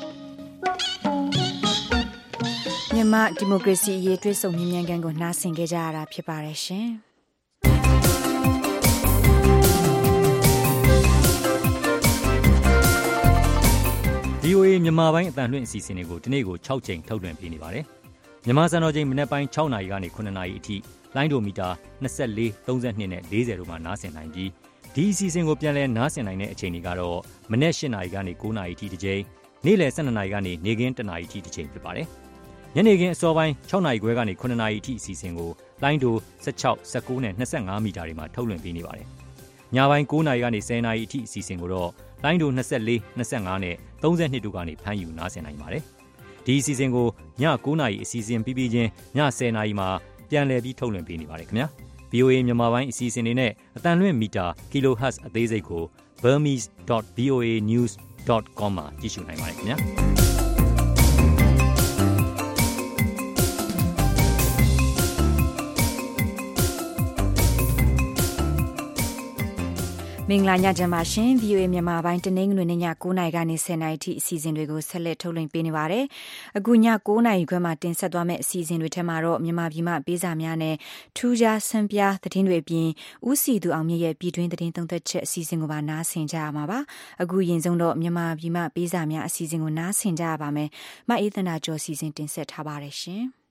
မြန်မာဒီမိုကရေစီအရေးတွေးဆုံမြင်းမြန်ကန်ကိုနှားဆင်ခဲ့ကြရတာဖြစ်ပါတယ်ရှင်။ဗွီအိုအေ မြန်မာပိုင်းအသံလွှင့်အစီအစဉ်တွေကိုဒီနေ့ကို၆ကြိမ်ထုတ်လွှင့်ပေးနေပါတယ်။မြန်မာစံတော်ချိန်မနက်ပိုင်း၆နာရီကနေခုနှစ်နာရီအထိလိုင်းဒိုမီတာ၂၄ ၃၂နဲ့၄၀တို့မှာနားဆင်နိုင်ပြီးဒီအစီအစဉ်ကိုပြန်လည်နားဆင်နိုင်တဲ့အချိန်တွေကတော့မနက်၈နာရီကနေ၉နာရီအထိတစ်ကြိမ်နေ့လယ်၁၂နာရီကနေနေ့ခင်း၁နာရီအထိတစ်ကြိမ်ဖြစ်ပါတယ်။ညနေခင်းအစောပိုင်း၆နာရီခွဲကနေခုနှစ်နာရီအထိအစီအစဉ်ကိုလိုင်းဒို၁၆ ၁၉နဲ့၂၅မီတာတွေမှာထုတ်လွှင့်ပေးနေပါတယ်။ညပိုင်း၉နာရီကနေ၁၀နာရီအထိအစီအစဉ်ကိုတော့လိုင်းဒို၂၄ ၂၅နဲ့၃၂တို့ကနေဖမ်းယူနားဆင်နိုင်ပါတယ်။ဒီအစီအစဉ်ကိုည၉နာရီအစီအစဉ်ပြီးပြီးချင်းည၁၀နာရီမှာပြန်လည်ပြီးထုတ်လွှင့်ပေးနေပါတယ်ခင်ဗျာ ဗွီအိုအေ မြန်မာပိုင်းအစီအစဉ်တွေနဲ့အတန်လွင့်မီတာ kilohertz အသေးစိတ်ကို burmese dot v o a news dot com မှာကြည့်ရှုနိုင်ပါတယ်ခင်ဗျာမင်္ဂလာညချမ်းပါရှင် ဗီအိုအေ မြန်မာပိုင်းတနင်္ဂနွေနေ့ည၉နာရီကနေ၁၀နာရီထိအစီအစဉ်တွေကိုဆက်လက်ထုတ်လွှင့်ပေးနေပါတယ်။အခုည၉နာရီခွဲမှာတင်ဆက်သွားမယ့်အစီအစဉ်တွေထဲမှာတော့မြန်မာပြည်မှပေးစာများနဲ့ထူးခြားဆန်းပြားသတင်းတွေအပြင်ဦးစီသူအောင်မြင့်ရဲ့ပြည်တွင်းသတင်းသုံးသပ်ချက်အစီအစဉ်ကိုပါနားဆင်ကြရမှာပါ။အခုရင်ဆုံးတော့မြန်မာပြည်မှပေးစာများအစီအစဉ်ကိုနားဆင်ကြရပါမယ်။မအေးသနာကျော်စီစဉ်တင်ဆက်ထားပါတယ်ရှင်။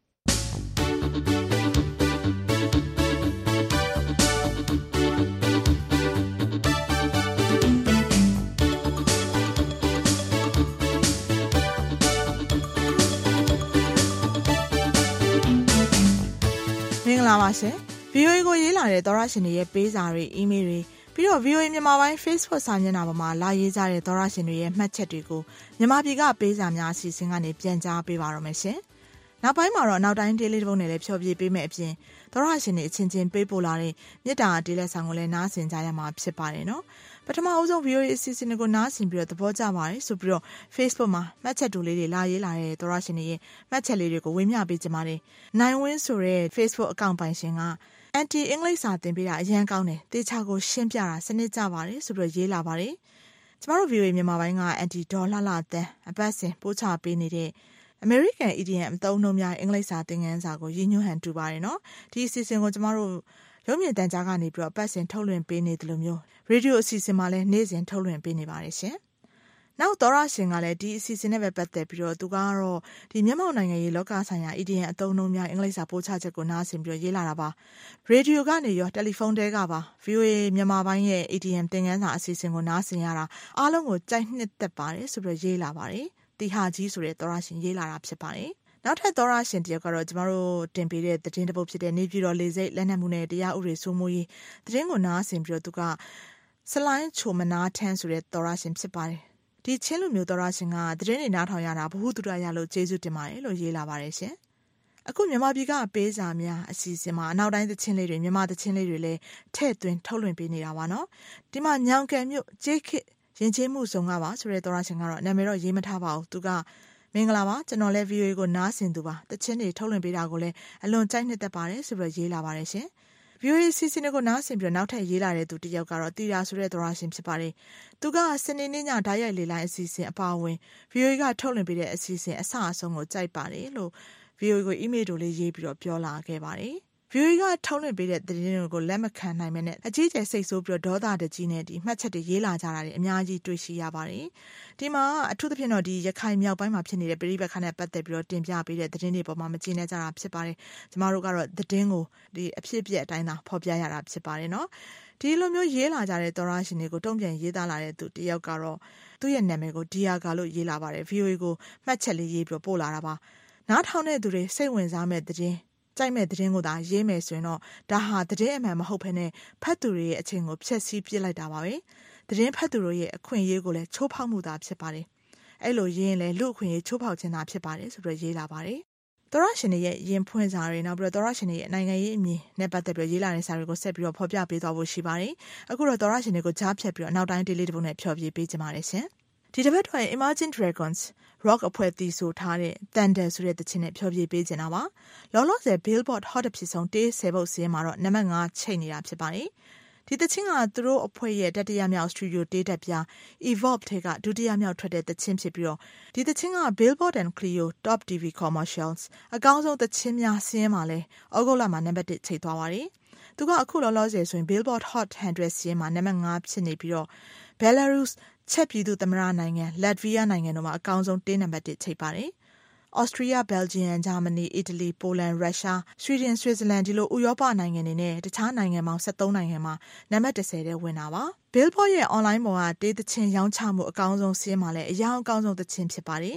မင်္ဂလာပါရှင် ဗီအိုအေ ကိုရေးလာတဲ့သောရရှင်တွေရဲ့ပေးစာတွေအီးမေးလ်တွေပြီးတော့ ဗီအိုအေ မြန်မာပိုင်း Facebook စာမျက်နှာပေါ်မှာလာရေးကြတဲ့သောရရှင်တွေရဲ့မှတ်ချက်တွေကိုမြန်မာပြည်ကပေးစာများအစီအစဉ်ကနေပြန်ကြားပေးပါတော့မယ်ရှင်နောက်ပိုင်းမှာတော့နောက်တိုင်းဒေးလေးတစ်ပုဒ်နဲ့လည်းဖြောပြပေးမယ်အပြင်သောရရှင်တွေအချင်းချင်းပေးပို့လာတဲ့မြစ်တာဒေးလက်ဆောင်ကိုလည်းနားဆင်ကြရမှာဖြစ်ပါတယ်နော်ပထမအဦးဆုံး ဗီအိုအေ အစီအစဉ်ကိုနားဆင်ပြီးတော့သဘောကျပါတယ်ဆိုပြီးတော့ Facebook မှာမှတ်ချက်တူလေးတွေလာရေးလာတဲ့သောရရှင်တွေရဲ့မှတ်ချက်လေးတွေကိုဝေမျှပေးကြပါတယ်နိုင်ဝင်းဆိုတဲ့ Facebook အကောင့်ပိုင်ရှင်က Anti English စာသင်ပေးတာအရန်ကောင်းတယ်တေချာကိုရှင်းပြတာစနစ်ကျပါတယ်ဆိုပြီးတော့ရေးလာပါတယ်ကျမတို့ ဗီအိုအေ မြန်မာပိုင်းက Anti ဒေါ်လှလှတန်းအပတ်စဉ်ပို့ချပေးနေတဲ့ American Idiom အသုံးအနှုန်းများအင်္ဂလိပ်စာသင်ခန်းစာကိုရည်ညွှန်းဟန်တူပါတယ်နော်ဒီအစီအစဉ်ကိုကျမတို့ရုပ်မြင်သံကြားကနေပြီးတော့ပတ်စဉ်ထုတ်လွှင့်ပေးနေတယ်လို့မျိုးရေဒီယိုအစီအစဉ်မှာလည်းနေ့စဉ်ထုတ်လွှင့်ပေးနေပါတယ်ရှင်နောက်သောရရှင်ကလည်းဒီအစီအစဉ်နဲ့ပဲပတ်သက်ပြီးတော့သူကတော့ဒီမြန်မာနိုင်ငံရေးလောကဆိုင်ရာ Idiom အသုံးအနှုန်းများအင်္ဂလိပ်စာပို့ချချက်ကိုနားဆင်ပြီးတော့ရေးလာတာပါရေဒီယိုကနေရောတယ်လီဖုန်းတဲကပါ ဗီအိုအေ မြန်မာပိုင်းရဲ့ Idiom သင်ခန်းစာအစီအစဉ်ကိုနားဆင်ရတာအားလုံးကိုကြိုက်နှစ်သက်ပါတယ်ဆိုပြီးတော့ရေးလာပါတယ်တီဟာကြီးဆိုတဲ့သောရရှင်ရေးလာတာဖြစ်ပါတယ်နောက်ထပ်သောရရှင်တယောက်ကတော့ကျမတို့တင်ပေးတဲ့သတင်းတစ်ပုဒ်ဖြစ်တဲ့နေပြည်တော်လေဆိပ်လက်နက်မှုနဲ့တရားဥပဒေစိုးမိုးရေးသတင်းကိုနားဆင်ပြီးတော့သူကစလိုင်းချိုမနာထန်းဆိုတဲ့သောရရှင်ဖြစ်ပါတယ်ဒီချင်းလူမျိုးသောရရှင်ကသတင်းတွေနားထောင်ရတာဘ ഹു တုရရလို့ကျေးဇူးတင်ပါတယ်လို့ရေးလာပါတယ်ရှင်အခုမြန်မာပြည်ကပေးစာများအစီအစဉ်မှာအနောက်တိုင်းသချင်းလေးတွေမြန်မာသချင်းလေးတွေလည်းထည့်သွင်းထုတ်လွှင့်ပေးနေတာပါနော်ဒီမှာညောင်ကံမြို့ကျေးခေရင်ကျေးမှုဆောင်ကပါဆိုတဲ့သောရရှင်ကတော့နာမည်တော့ရေးမထားပါဘူးသူကမင်္ဂလာပါကျွန်တော်လည်း ဗီအိုအေ ကိုနားဆင်သူပါတချင်းတွေထုတ်လွှင့်ပေးတာကိုလည်းအလွန်ကြိုက်နှစ်သက်ပါတယ်ဆိုပြီးရေးလာပါတယ်ရှင် ဗီအိုအေ စီစဉ်ကိုနားဆင်ပြီးနောက်ထပ်ရေးလာတဲ့သူတစ်ယောက်ကတော့တီရာဆိုတဲ့သောရရှင်ဖြစ်ပါတယ်သူကစနေနေ့ညဓာတ်ရိုက်လေလိုင်းအစီအစဉ်အပါအဝင် ဗီအိုအေ ကထုတ်လွှင့်ပေးတဲ့အစီအစဉ်အဆအဆုံးကိုကြိုက်ပါတယ်လို့ ဗီအိုအေ ကိုအီးမေးလ်တို့လေးရေးပြီးတော့ပြောလာခဲ့ပါတယ် ဗီအိုအေ ကထုတ်လွှင့်ပေးတဲ့သတင်းတွေကိုလက်မခံနိုင်မဲ့နဲ့အကြီးကျယ်စိတ်ဆိုးပြီးတော့ဒေါသတကြီးနဲ့ဒီမှတ်ချက်တွေရေးလာကြတာတွေအများကြီးတွေ့ရှိရပါတယ်ဒီမှာအထူးသဖြင့်တော့ဒီရခိုင်မြောက်ပိုင်းမှာဖြစ်နေတဲ့ပြည်ပခါနဲ့ပတ်သက်ပြီးတော့တင်ပြပေးတဲ့သတင်းတွေပေါ်မှာမကျေနပ်ကြတာဖြစ်ပါတယ်ကျမတို့ကတော့သတင်းကိုဒီအဖြစ်အပျက်အတိုင်းသာဖော်ပြရတာဖြစ်ပါတယ်နော်ဒီလိုမျိုးရေးလာကြတဲ့သောရရှင်တွေကိုတုံ့ပြန်ရေးသားလာတဲ့သူတယောက်ကတော့သူ့ရဲ့နာမည်ကိုဒီယာကာလို့ရေးလာပါတယ် ဗီအိုအေ ကိုမှတ်ချက်လေးရေးပြီးပို့လာတာပါနားထောင်တဲ့သူတွေစိတ်ဝင်စားမဲ့သတင်းကြိုက်မဲ့သတင်းကိုသာရေးမယ်ဆိုရင်တော့ဒါဟာသတင်းအမှန်မဟုတ်ဘဲနဲ့ဖတ်သူတွေရဲ့အချိန်ကိုဖျက်ဆီးပစ်လိုက်တာပါပဲသတင်းဖတ်သူတို့ရဲ့အခွင့်အရေးကိုလည်းချိုးဖောက်မှုသာဖြစ်ပါတယ်အဲ့လိုရေးရင်လည်းလူအခွင့်အရေးချိုးဖောက်ခြင်းသာဖြစ်ပါတယ်ဆိုပြီးရေးလာပါတယ်သောရရှင်ရဲ့ရင်ဖွင့်စာတွေနောက်ပြီးတော့သောရရှင်ရဲ့နိုင်ငံရေးအမြင်နဲ့ပတ်သက်ပြီးရေးလာတဲ့စာတွေကိုဆက်ပြီးတော့ဖော်ပြပေးသွားဖို့ရှိပါတယ်အခုတော့သောရရှင်တွေကိုကြားဖြတ်ပြီးတော့နောက်တိုင်းဒေးလေးတစ်ပုဒ်နဲ့ဖျော်ဖြေပေးကြပါတယ်ရှင်ဒီတစ်ပတ်တော့ Imagine Dragons rock အဖွဲ့တီးဆိုထားတဲ့ Thunder ဆိုတဲ့သချင်းနဲ့ဖျော်ဖြေပေးကြတာပါလောလောဆယ် Billboard Hot အဖြစ်ဆုံးတေးဆယ်ပုတ်စင်းမှာတော့နံပါတ်၅ချိတ်နေတာဖြစ်ပါတယ်ဒီသချင်းကသူတို့အဖွဲ့ရဲ့တတိယမြောက်စတူဒီယိုတေးတက်ပြ Evolve ထဲကဒုတိယမြောက်ထွက်တဲ့သချင်းဖြစ်ပြီးတော့ဒီသချင်းက Billboard and Clio Top တီ ဗီ Commercials အကောင်းဆုံးသချင်းများစင်းမှာလဲဩဂုတ်လမှာနံပါတ်၁ချိတ်သွားပါတယ်သူကအခုလောလောဆယ်ဆိုရင် Billboard Hot ဟန်ဒရက်စင်းမှာနံပါတ်၅ဖြစ်နေပြီးတော့ Belarusချက်ပြည်သူသမ္မတနိုင်ငံလတ်ဗီးယားနိုင်ငံတို့မှာအကောင်းဆုံးတေးနံပါတ်၁ချိတ်ပါတယ်ဩစတြီးယားဘယ်လ်ဂျီယမ်ဂျာမနီအီတလီပိုလန်ရုရှားဆွီဒင်ဆွစ်ဇာလန်ဒီလိုဥရောပနိုင်ငံတွေနဲ့တခြားနိုင်ငံပေါင်း၁၃နိုင်ငံမှာနံပါတ်၁၀ထဲဝင်တာပါ Billboard ရဲ့ online ပေါ်ကတေးသချင်းရောင်းချမှုအကောင်းဆုံးစင်းမှာလည်းအယောင်အကောင်းဆုံးသချင်းဖြစ်ပါတယ်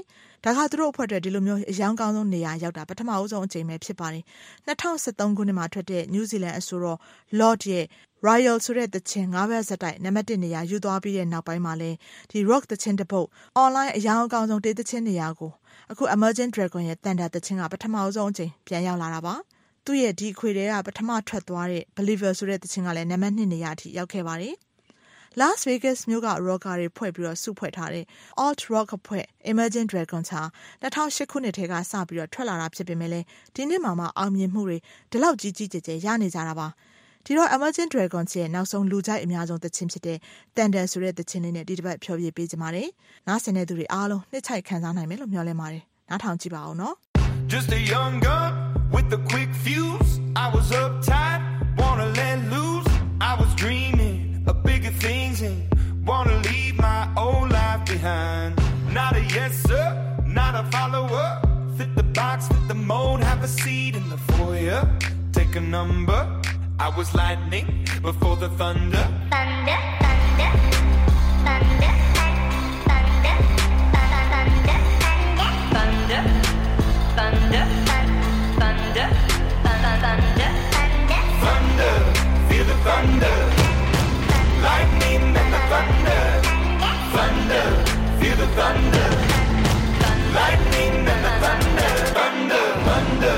ဒါကသူတို့အဖွဲ့အတွက်ဒီလိုမျိုးအယောင်ကောင်းဆုံးနေရာရောက်တာပထမအဆုံးအချိန်ပဲဖြစ်ပါတယ်၂၀၁၃ခုနှစ်မှာထွက်တဲ့ New Zealand အဆိုတော် Lord ရဲ့ Royal ဆိုတဲ့သချင်းငါးဘက်ဆက်တိုက်နံပါတ်တစ်နေရာယူသွားပြီးတဲ့နောက်ပိုင်းမှာလဲဒီ rock သချင်းတစ်ပုတ် online အယောင်ကောင်းဆုံးတေးသချင်းနေရာကိုအခု Emerging Dragon ရဲ့တန်တာသချင်းကပထမအဆုံးအချိန်ပြန်ရောက်လာတာပါသူ့ရဲ့ဒီခွေတွေကပထမထွက်သွားတဲ့ Believer ဆိုတဲ့သချင်းကလည်းနံပါတ်နှစ်နေရာအထိရောက်ခဲ့ပါတယ်Las Vegas မြို့က rocker တွေဖွဲ့ပြီးတော့စုဖွဲ့ထားတဲ့ alt rock အဖွဲ့ Emerging Dragons ဟာ၂၀၀၈ခုနှစ်ထဲကစပြီးတော့ထွက်လာတာဖြစ်ပေမဲ့လည်းဒီနှစ်မှာမှအောင်မြင်မှုတွေဒီလောက်ကြီးကြီးကျယ်ကျယ်ရနေကြတာပါဒီတော့ Emerging Dragons ရဲ့နောက်ဆုံးလူကြိုက်အများဆုံးသချင်းဖြစ်တဲ့ Thunder ဆိုတဲ့သချင်းလေးနဲ့ဒီတစ်ပတ်ဖျော်ဖြေပေးကြပါမယ်နားဆင်တဲ့သူတွေအားလုံးနှစ်ချိုက်ခံစားနိုင်မယ်လို့မျှော်လင့်ပါတယ်နားထောင်ကြည့်ပါအောင်နော် Just a young gun with a quick fuse I was uptight wanna let loose I was dreaming of bigger things and wanna leave my old life behind not a yes sir not a follower fit the box fit the mold have a seat in the foyer take a number I was lightning before the thunder thunder thunder thunder thunder thunder thunder thunder thunder thunder thunder feel the thunder lightning and the thunder thunder feel the thunder lightning and the thunder thunder thunder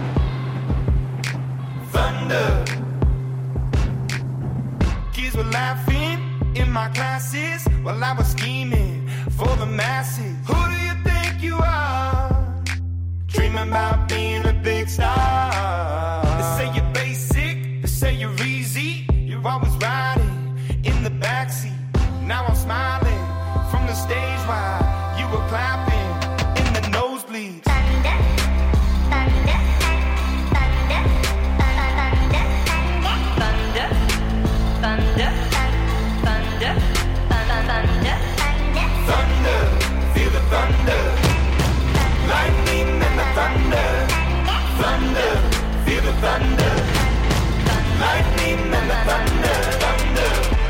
thunder kids were laughing in my classes while I was scheming for the masses who do you think you are dreaming about being a big star they say you're basic they say you're easy you're always riding in the backseat now I'm smiling from the stage while you were clapping in the nosebleeds thunder thunder thunder thunder thunder thunder thunder thunder thunder feel the thunder lightning and the thunder thunder feel the thunder lightning and the thunder thunder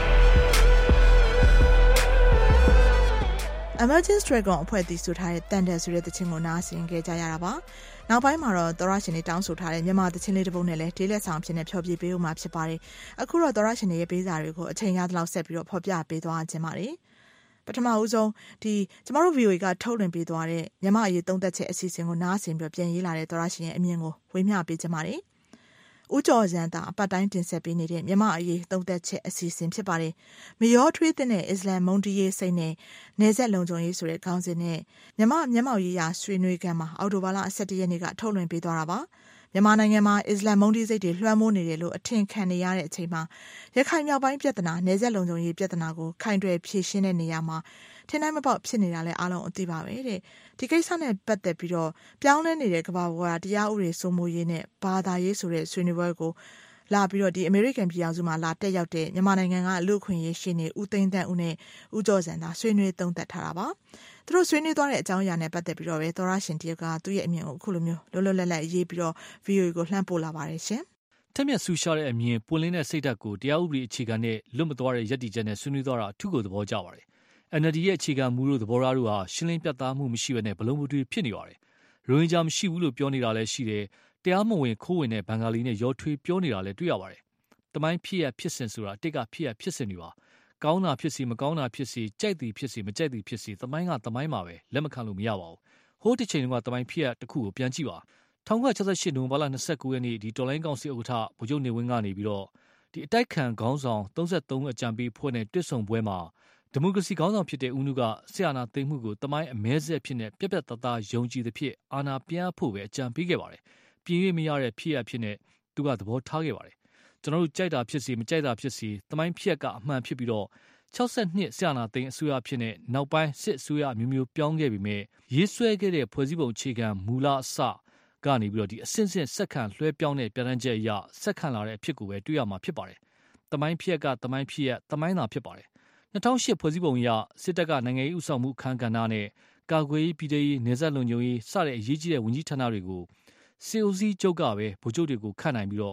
Emerging Dragon အဖွဲ့အစည်းဆိုထားတဲ့ Thunder ဆိုတဲ့သချင်းကိုနားဆင်ကြကြရတာပါနောက်ပိုင်းမှာတော့သောရရှင်တွေတောင်းဆိုထားတဲ့မြန်မာသချင်းလေးတစ်ပုဒ်နဲ့လည်းဒေးလက်ဆောင်ဖြစ်နေဖျော်ဖြေပေးဦးမှာဖြစ်ပါတယ်အခုတော့သောရရှင်တွေရဲ့ပေးစာတွေကိုအချိန်ရသလောက်ဆက်ပြီးတော့ဖော်ပြပေးသွားခြင်းပါတယ်ပထမဦးဆုံးဒီကျမတို့ V O A ကထုတ်လွှင့်ပေးသွားတဲ့မြန်မာအရေးသုံးသက်ချက်အစီအစဉ်ကိုနားဆင်ပြီးပြန်ရေးလာတဲ့သောရရှင်ရဲ့အမြင်ကိုဝေမျှပေးခြင်းပါတယ်ဦးကျော်စန်းသာအပတ်တိုင်းတင်ဆက်ပေးနေတဲ့မြန်မာအရေးသုံးသက်ချက်အစီအစဉ်ဖြစ်ပါတယ်။မရောထွေးတဲ့အစ္စလမ်မုန်တီရေးစိတ်နဲ့နေဆက်လုံခြုံရေးဆိုတဲ့ခေါင်းစဉ်နဲ့မြန်မာမျက်မှောက်ရေးရာဆွေးနွေးခန်းမှာအော်တိုဘာလ၁၇ရက်နေ့ကထုတ်လွှင့်ပေးသွားတာပါ။မြန်မာနိုင်ငံမှာအစ္စလမ်မုန်တီစိတ်တွေလွှမ်းမိုးနေတယ်လို့အထင်ခံနေရတဲ့အချိန်မှာရခိုင်မြောက်ပိုင်းပြဿနာနေဆက်လုံခြုံရေးပြဿနာကိုခိုင်တွယ်ဖြေရှင်းတဲ့နေရာမှာထင်တိုင်းမပေါက်ဖြစ်နေတာလဲအားလုံးအသိပါပဲတဲ့ဒီကိစ္စနဲ့ပတ်သက်ပြီးတော့ပြောင်းလဲနေတဲ့ကမ္ဘာပေါ်ကတရားဥပဒေစိုးမိုးရေးနဲ့ဘာသာရေးဆိုတဲ့ဆွေးနွေးပွဲကိုလာပြီးတော့ဒီအမေရိကန်ပြည်ထောင်စုမှာလာတက်ရောက်တဲ့မြန်မာနိုင်ငံကလူ့အခွင့်အရေးရှင်းနေဦးသိန်းတန်းဦးနဲ့ဦးကျော်စံသာဆွေးနွေးသုံးသပ်ထားတာပါသူတို့ဆွေးနွေးသွားတဲ့အကြောင်းအရာနဲ့ပတ်သက်ပြီးတော့ပဲသောရရှင်တယောက်ကသူ့ရဲ့အမြင်ကိုအခုလိုမျိုးလွတ်လွတ်လပ်လပ်ရေးပြီးတော့ V O A ကိုလှမ်းပို့လာပါတယ်ရှင်ထက်မြက်ဆူရှာတဲ့အမြင်ပွင့်လင်းတဲ့စိတ်ဓာတ်ကိုတရားဥပဒေအခြေခံနဲ့လွတ်မသွားတဲ့ရည်တည်ချက်နဲ့ဆွေးနွေးသွားတာအထူးကိုသဘောကျပါတယ်N L D ရဲ့အခြေခံမူတို့သဘောထားတို့ဟာရှင်းလင်းပြတ်သားမှုမရှိဘဲနဲ့ဘလုံးမတူဖြစ်နေပါတယ်။ရိုဟင်ဂျာမရှိဘူးလို့ပြောနေတာလည်းရှိတယ်။တရားမဝင်ခိုးဝင်တဲ့ဘင်္ဂါလီနဲ့ရောထွေးပြောနေတာလည်းတွေ့ရပါတယ်။တမိုင်းဖြစ်ရဖြစ်စဉ်ဆိုတာအတိတ်ကဖြစ်ရဖြစ်စဉ်တွေပါ။ကောင်းတာဖြစ်စီမကောင်းတာဖြစ်စီကြိုက်သည်ဖြစ်စီမကြိုက်သည်ဖြစ်စီတမိုင်းကတမိုင်းမှာပဲလက်မခံလို့မရပါဘူး။ဟိုးတစ်ချိန်ကတမိုင်းဖြစ်ရတစ်ခုကိုပြန်ကြည့်ပါ။၁၉၆၈နိုဝင်ဘာလ၂၉ရက်နေ့ဒီတော်လိုင်းကောင်စီဥက္ကဋ္ဌဗိုလ်ချုပ်နေဝင်းကနေပြီးတော့ဒီအတိုက်ခံခေါင်းဆောင်၃၃အကြံပေးဖွဲ့နဲ့တွေ့ဆုံပွဲမှာဒီမိုကရေစီခေါင်းဆောင်ဖြစ်တဲ့ဦးနုကဆရာနာသိမ်းမှုကိုတမိုင်းအမဲဆက်ဖြစ်နေပြက်ပြက်တသားယုံကြည်သဖြင့်အာဏာပြန်ဖို့ပဲအကြံပေးခဲ့ပါတယ်။ပြင်ရမရတဲ့ဖြစ်ရဖြစ်နေသူကသဘောထားခဲ့ပါတယ်။ကျွန်တော်တို့ကြိုက်တာဖြစ်စီမကြိုက်တာဖြစ်စီတမိုင်းဖြစ်ကအမှန်ဖြစ်ပြီးတော့၆၂ဆရာနာသိမ်းအစိုးရဖြစ်နေနောက်ပိုင်းစစ်အစိုးရမျိုးမျိုးပြောင်းခဲ့ပြီးမြဲရေးဆွဲခဲ့တဲ့ဖွဲ့စည်းပုံအခြေခံမူလအစကနေပြီးတော့ဒီအစစ်စစ်စက်ခံလွှဲပြောင်းတဲ့ပြည်ထန်ချက်အရစက်ခံလာတဲ့အဖြစ်ကိုပဲတွေ့ရမှာဖြစ်ပါတယ်။တမိုင်းဖြစ်ကတမိုင်းဖြစ်ရတမိုင်းသာဖြစ်ပါတယ်၂၀၀၈ဖွဲ့စည်းပုံအရစစ်တပ်ကနိုင်ငံရေးဥဆောင်မှုအခမ်းကဏ္ဍနဲ့ကာကွယ်ရေးပြည်ထရေးနေဆက်လုံခြုံရေးစတဲ့အရေးကြီးတဲ့ဝန်ကြီးဌာနတွေကိုစီအိုစီချုပ်ကပဲဗိုလ်ချုပ်တွေကိုခန့်နိုင်ပြီးတော့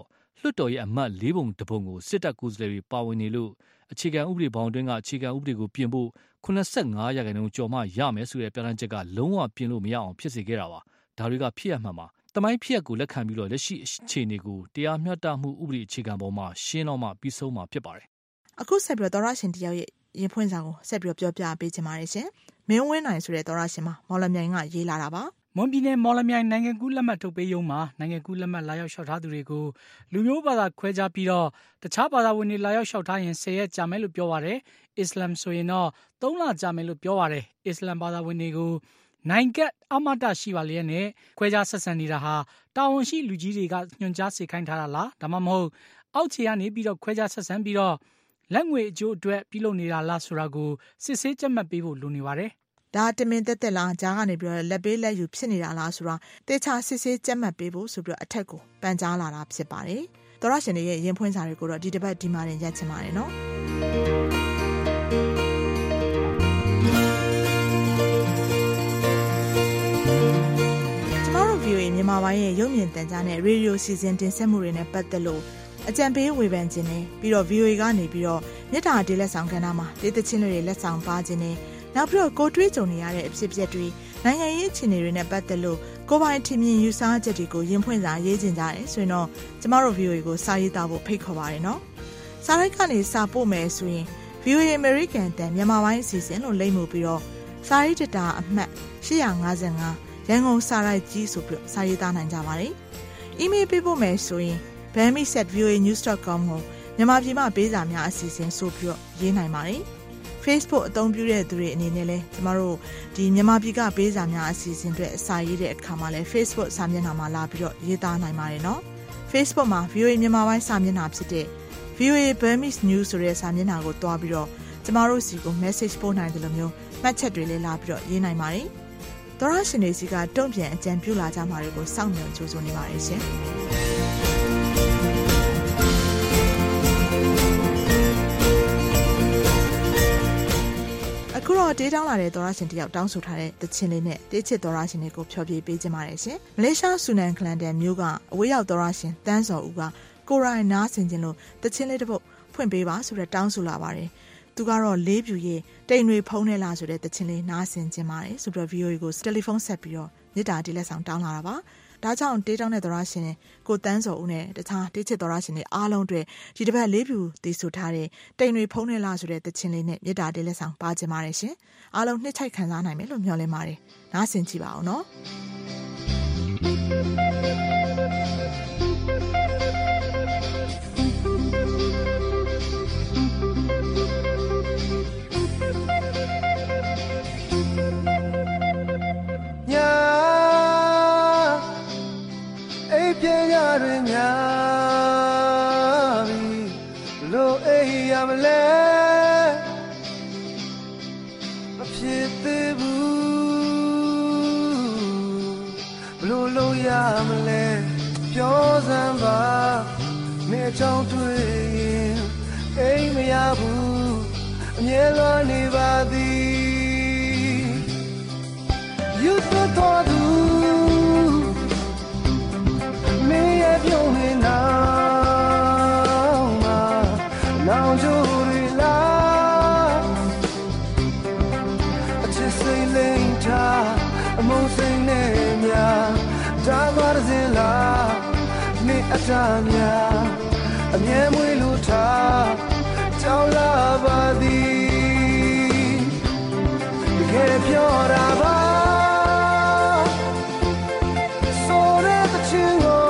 လွှတ်တော်ရဲ့အမတ်လေးပုံတစ်ပုံကိုစစ်တပ်ကိုယ်စားလှယ်တွေပါဝင်နေလို့အခြေခံဥပဒေဘောင်တွင်းကအခြေခံဥပဒေကိုပြင်ဖို့ခုနစ်ဆယ့်ငါးရာခိုင်နှုန်းကျော်မှရမယ်ဆိုတဲ့ပြဋ္ဌာန်းချက်ကလုံးဝပြင်လို့မရအောင်ဖြစ်စေခဲ့တာပါဒါတွေကဖြစ်ရမှန်ပါတမိုင်းဖြစ်ရပ်ကိုလက်ခံပြီးတော့လက်ရှိအခြေအနေကိုတရားမျှတမှုဥပဒေအခြေခံပေါ်မှာရှင်းတော့မှပြီးဆုံးမှာဖြစ်ပါတယ်အခုဆက်ပြီးတော့သောရရှင်တယောက်ရဲ့ရင်ဖွင့်စာကိုဆက်ပြီးတော့ပြောပြပေးချင်ပါတယ်ရှင်မင်းဝင်းနိုင်ဆိုတဲ့သောရရှင်မှာမော်လမြိုင်ကရေးလာတာပါမွန်ပြည်နယ်မော်လမြိုင်နိုင်ငံကူးလက်မှတ်ထုတ်ပေးရုံမှာနိုင်ငံကူးလက်မှတ်လာရောက်လျှောက်ထားသူတွေကိုလူမျိုးဘာသာခွဲခြားပြီးတော့တခြားဘာသာဝင်တွေလာရောက်လျှောက်ထားရင်ဆယ်ရက်ကြာမယ်လို့ပြောပါတယ်အစ္စလာမ်ဆိုရင်တော့သုံးလကြာမယ်လို့ပြောပါတယ်အစ္စလာမ်ဘာသာဝင်တွေကိုနိုင်ငံအမတရှိပါလျက်နဲ့ခွဲခြားဆက်ဆံနေတာဟာတာဝန်ရှိလူကြီးတွေကညွှန်ကြားစေခိုင်းထားတာလားဒါမှမဟုတ်အောက်ခြေကနေပြီးတော့ခွဲခြားဆက်ဆံပြီးတော့လက်ငွေအကျိုးအတွက်ပြုလုပ်နေတာလားဆိုတာကိုစစ်ဆေးကြက်မှတ်ပေးဖို့လိုနေပါတယ်ဒါတမင်တက်တက်လားကြားကနေပြီးတော့လက်ပေးလက်ယူဖြစ်နေတာလားဆိုတာတေချာစစ်ဆေးကြက်မှတ်ပေးဖို့ဆိုပြီးတော့အထက်ကိုပန်ကြားလာတာဖြစ်ပါတယ်သောရရှင်တွေရဲ့ရင်ဖွင့်စာတွေကိုတော့ဒီတစ်ပတ်ဒီမှာတင်ရက်ချင်ပါတယ်နော်ကျမတို့ ဗီအိုအေ မြန်မာပိုင်းရဲ့ရုပ်မြင်သံကြားနဲ့ရေဒီယိုစီစဉ်တင်ဆက်မှုတွေနဲ့ပတ်သက်လို့အကြံပေးဝေဖန်ခြင်းနဲ့ပြီးတော့ ဗီအိုအေ ကနေပြီးတော့မြစ်တာတေးလက်ဆောင်ကဏ္ဍမှာတေးသချင်းတွေလက်ဆောင်ပါခြင်းနဲ့နောက်ပြီးတော့ကိုတွေးကြုံနေရတဲ့အဖြစ်အပျက်တွေနိုင်ငံရေးအခြေအနေတွေနဲ့ပတ်သက်လို့ကိုပိုင်ထင်မြင်ယူဆချက်တွေကိုရင်ဖွင့်စာရေးခြင်းကြတယ်ဆိုရင်တော့ကျမတို့ ဗီအိုအေ ကိုစာရေးသားဖို့ဖိတ်ခေါ်ပါတယ်နော်စာရိုက်ကနေစာပို့မယ်ဆိုရင် ဗီအိုအေ American တန်မြန်မာပိုင်းအစီအစဉ်လို့လိမ့်မှုပြီးတော့စာရေးတတာအမှတ်ရှစ်၅၅ရန်ကုန်စာရိုက်ကြီးဆိုပြီးစာရေးသားနိုင်ကြပါတယ်အီးမေးလ်ပေးပို့မယ်ဆိုရင် bammies at v o a news dot com ကိုမြန်မာပြည်မှာပေးစာများအစီအစဉ်ဆိုပြီးတော့ရေးနိုင်ပါတယ် Facebook အသုံးပြုတဲ့သူတွေအနေနဲ့လည်းကျမတို့ဒီမြန်မာပြည်ကပေးစာများအစီအစဉ်တွေအစာရေးတဲ့အခါမှာလည်း Facebook စာမျက်နှာမှာလာပြီးတော့ရေးသားနိုင်ပါတယ်နော် Facebook မှာ ဗီအိုအေ မြန်မာပိုင်းစာမျက်နှာဖြစ်တဲ့ ဗီအိုအေ Burmese News ဆိုတဲ့စာမျက်နှာကိုတွားပြီးတော့ကျမတို့စီကို message ပို့နိုင်တယ်လို့မျိုးမှတ်ချက်တွေလည်းလာပြီးတော့ရေးနိုင်ပါတယ်သောရရှင်တွေစီကတုံ့ပြန်အကြံပြုလာကြမှာတွေကိုစောင့်မျှော်ကြိုးစားနေပါတယ်ရှင်အခုတော့တေးတောင်းလာတဲ့သောရရှင်တယောက်တောင်းဆိုထားတဲ့တခြင်းလေးနဲ့တေးချစ်သောရရှင်တွေကိုဖျော်ဖြေပေးခြင်းပါတယ်ရှင်မလေးရှားဆူနန်ကလန်တန်မျိုးကအဝေးရောက်သောရရှင်တန်းစော်ဦးကကိုရိုင်းနားဆင်ခြင်းလို့တခြင်းလေးတစ်ပုတ်ဖွင့်ပေးပါဆိုတဲ့တောင်းဆိုလာပါတယ်သူကတော့လေးပြူရဲ့တိမ်တွေဖုံးနေလားဆိုတဲ့တခြင်းလေးနားဆင်ခြင်းပါတယ်ဆိုပြီး ဗီအိုအေ ကိုတယ်လီဖုန်းဆက်ပြီးတော့မြစ်တာဒီလက်ဆောင်တောင်းလာတာပါဒါကြောင့်တေးတောင်းတဲ့သောရရှင်ကိုတန်းစော်ဦးနဲ့တခြားတေးချစ်သောရရှင်တွေအားလုံးတွေဒီတစ်ပတ်လေးပြူတည်ဆိုထားတဲ့တိမ်တွေဖုံးနေလားဆိုတဲ့တခြင်းလေးနဲ့မြစ်တာဒီလက်ဆောင်ပါခြင်းပါတယ်ရှင်အားလုံးနှစ်ချိုက်ခံစားနိုင်မယ်လို့မျှော်လင့်ပါတယ်နားဆင်ကြည့်ပါဦးနော်ကြောင့်တွေ့ရင်အိမ်မရဘူးအမြဲလွန်နေပါသည်ယူသတော်သူမင်းရဲ့ပြုံးနေနောက်မှာနောင်ကြိုးရီလာအချစ်စိတ်လိမ့်ချအမုန်းစိတ်နဲ့များဒါသွားစင်လားနေအတားများအမြဲမွေးလို့ထားကြောက်လာပါသည်တကယ်ပြောတာပါဆိုတဲ့တချင်ကို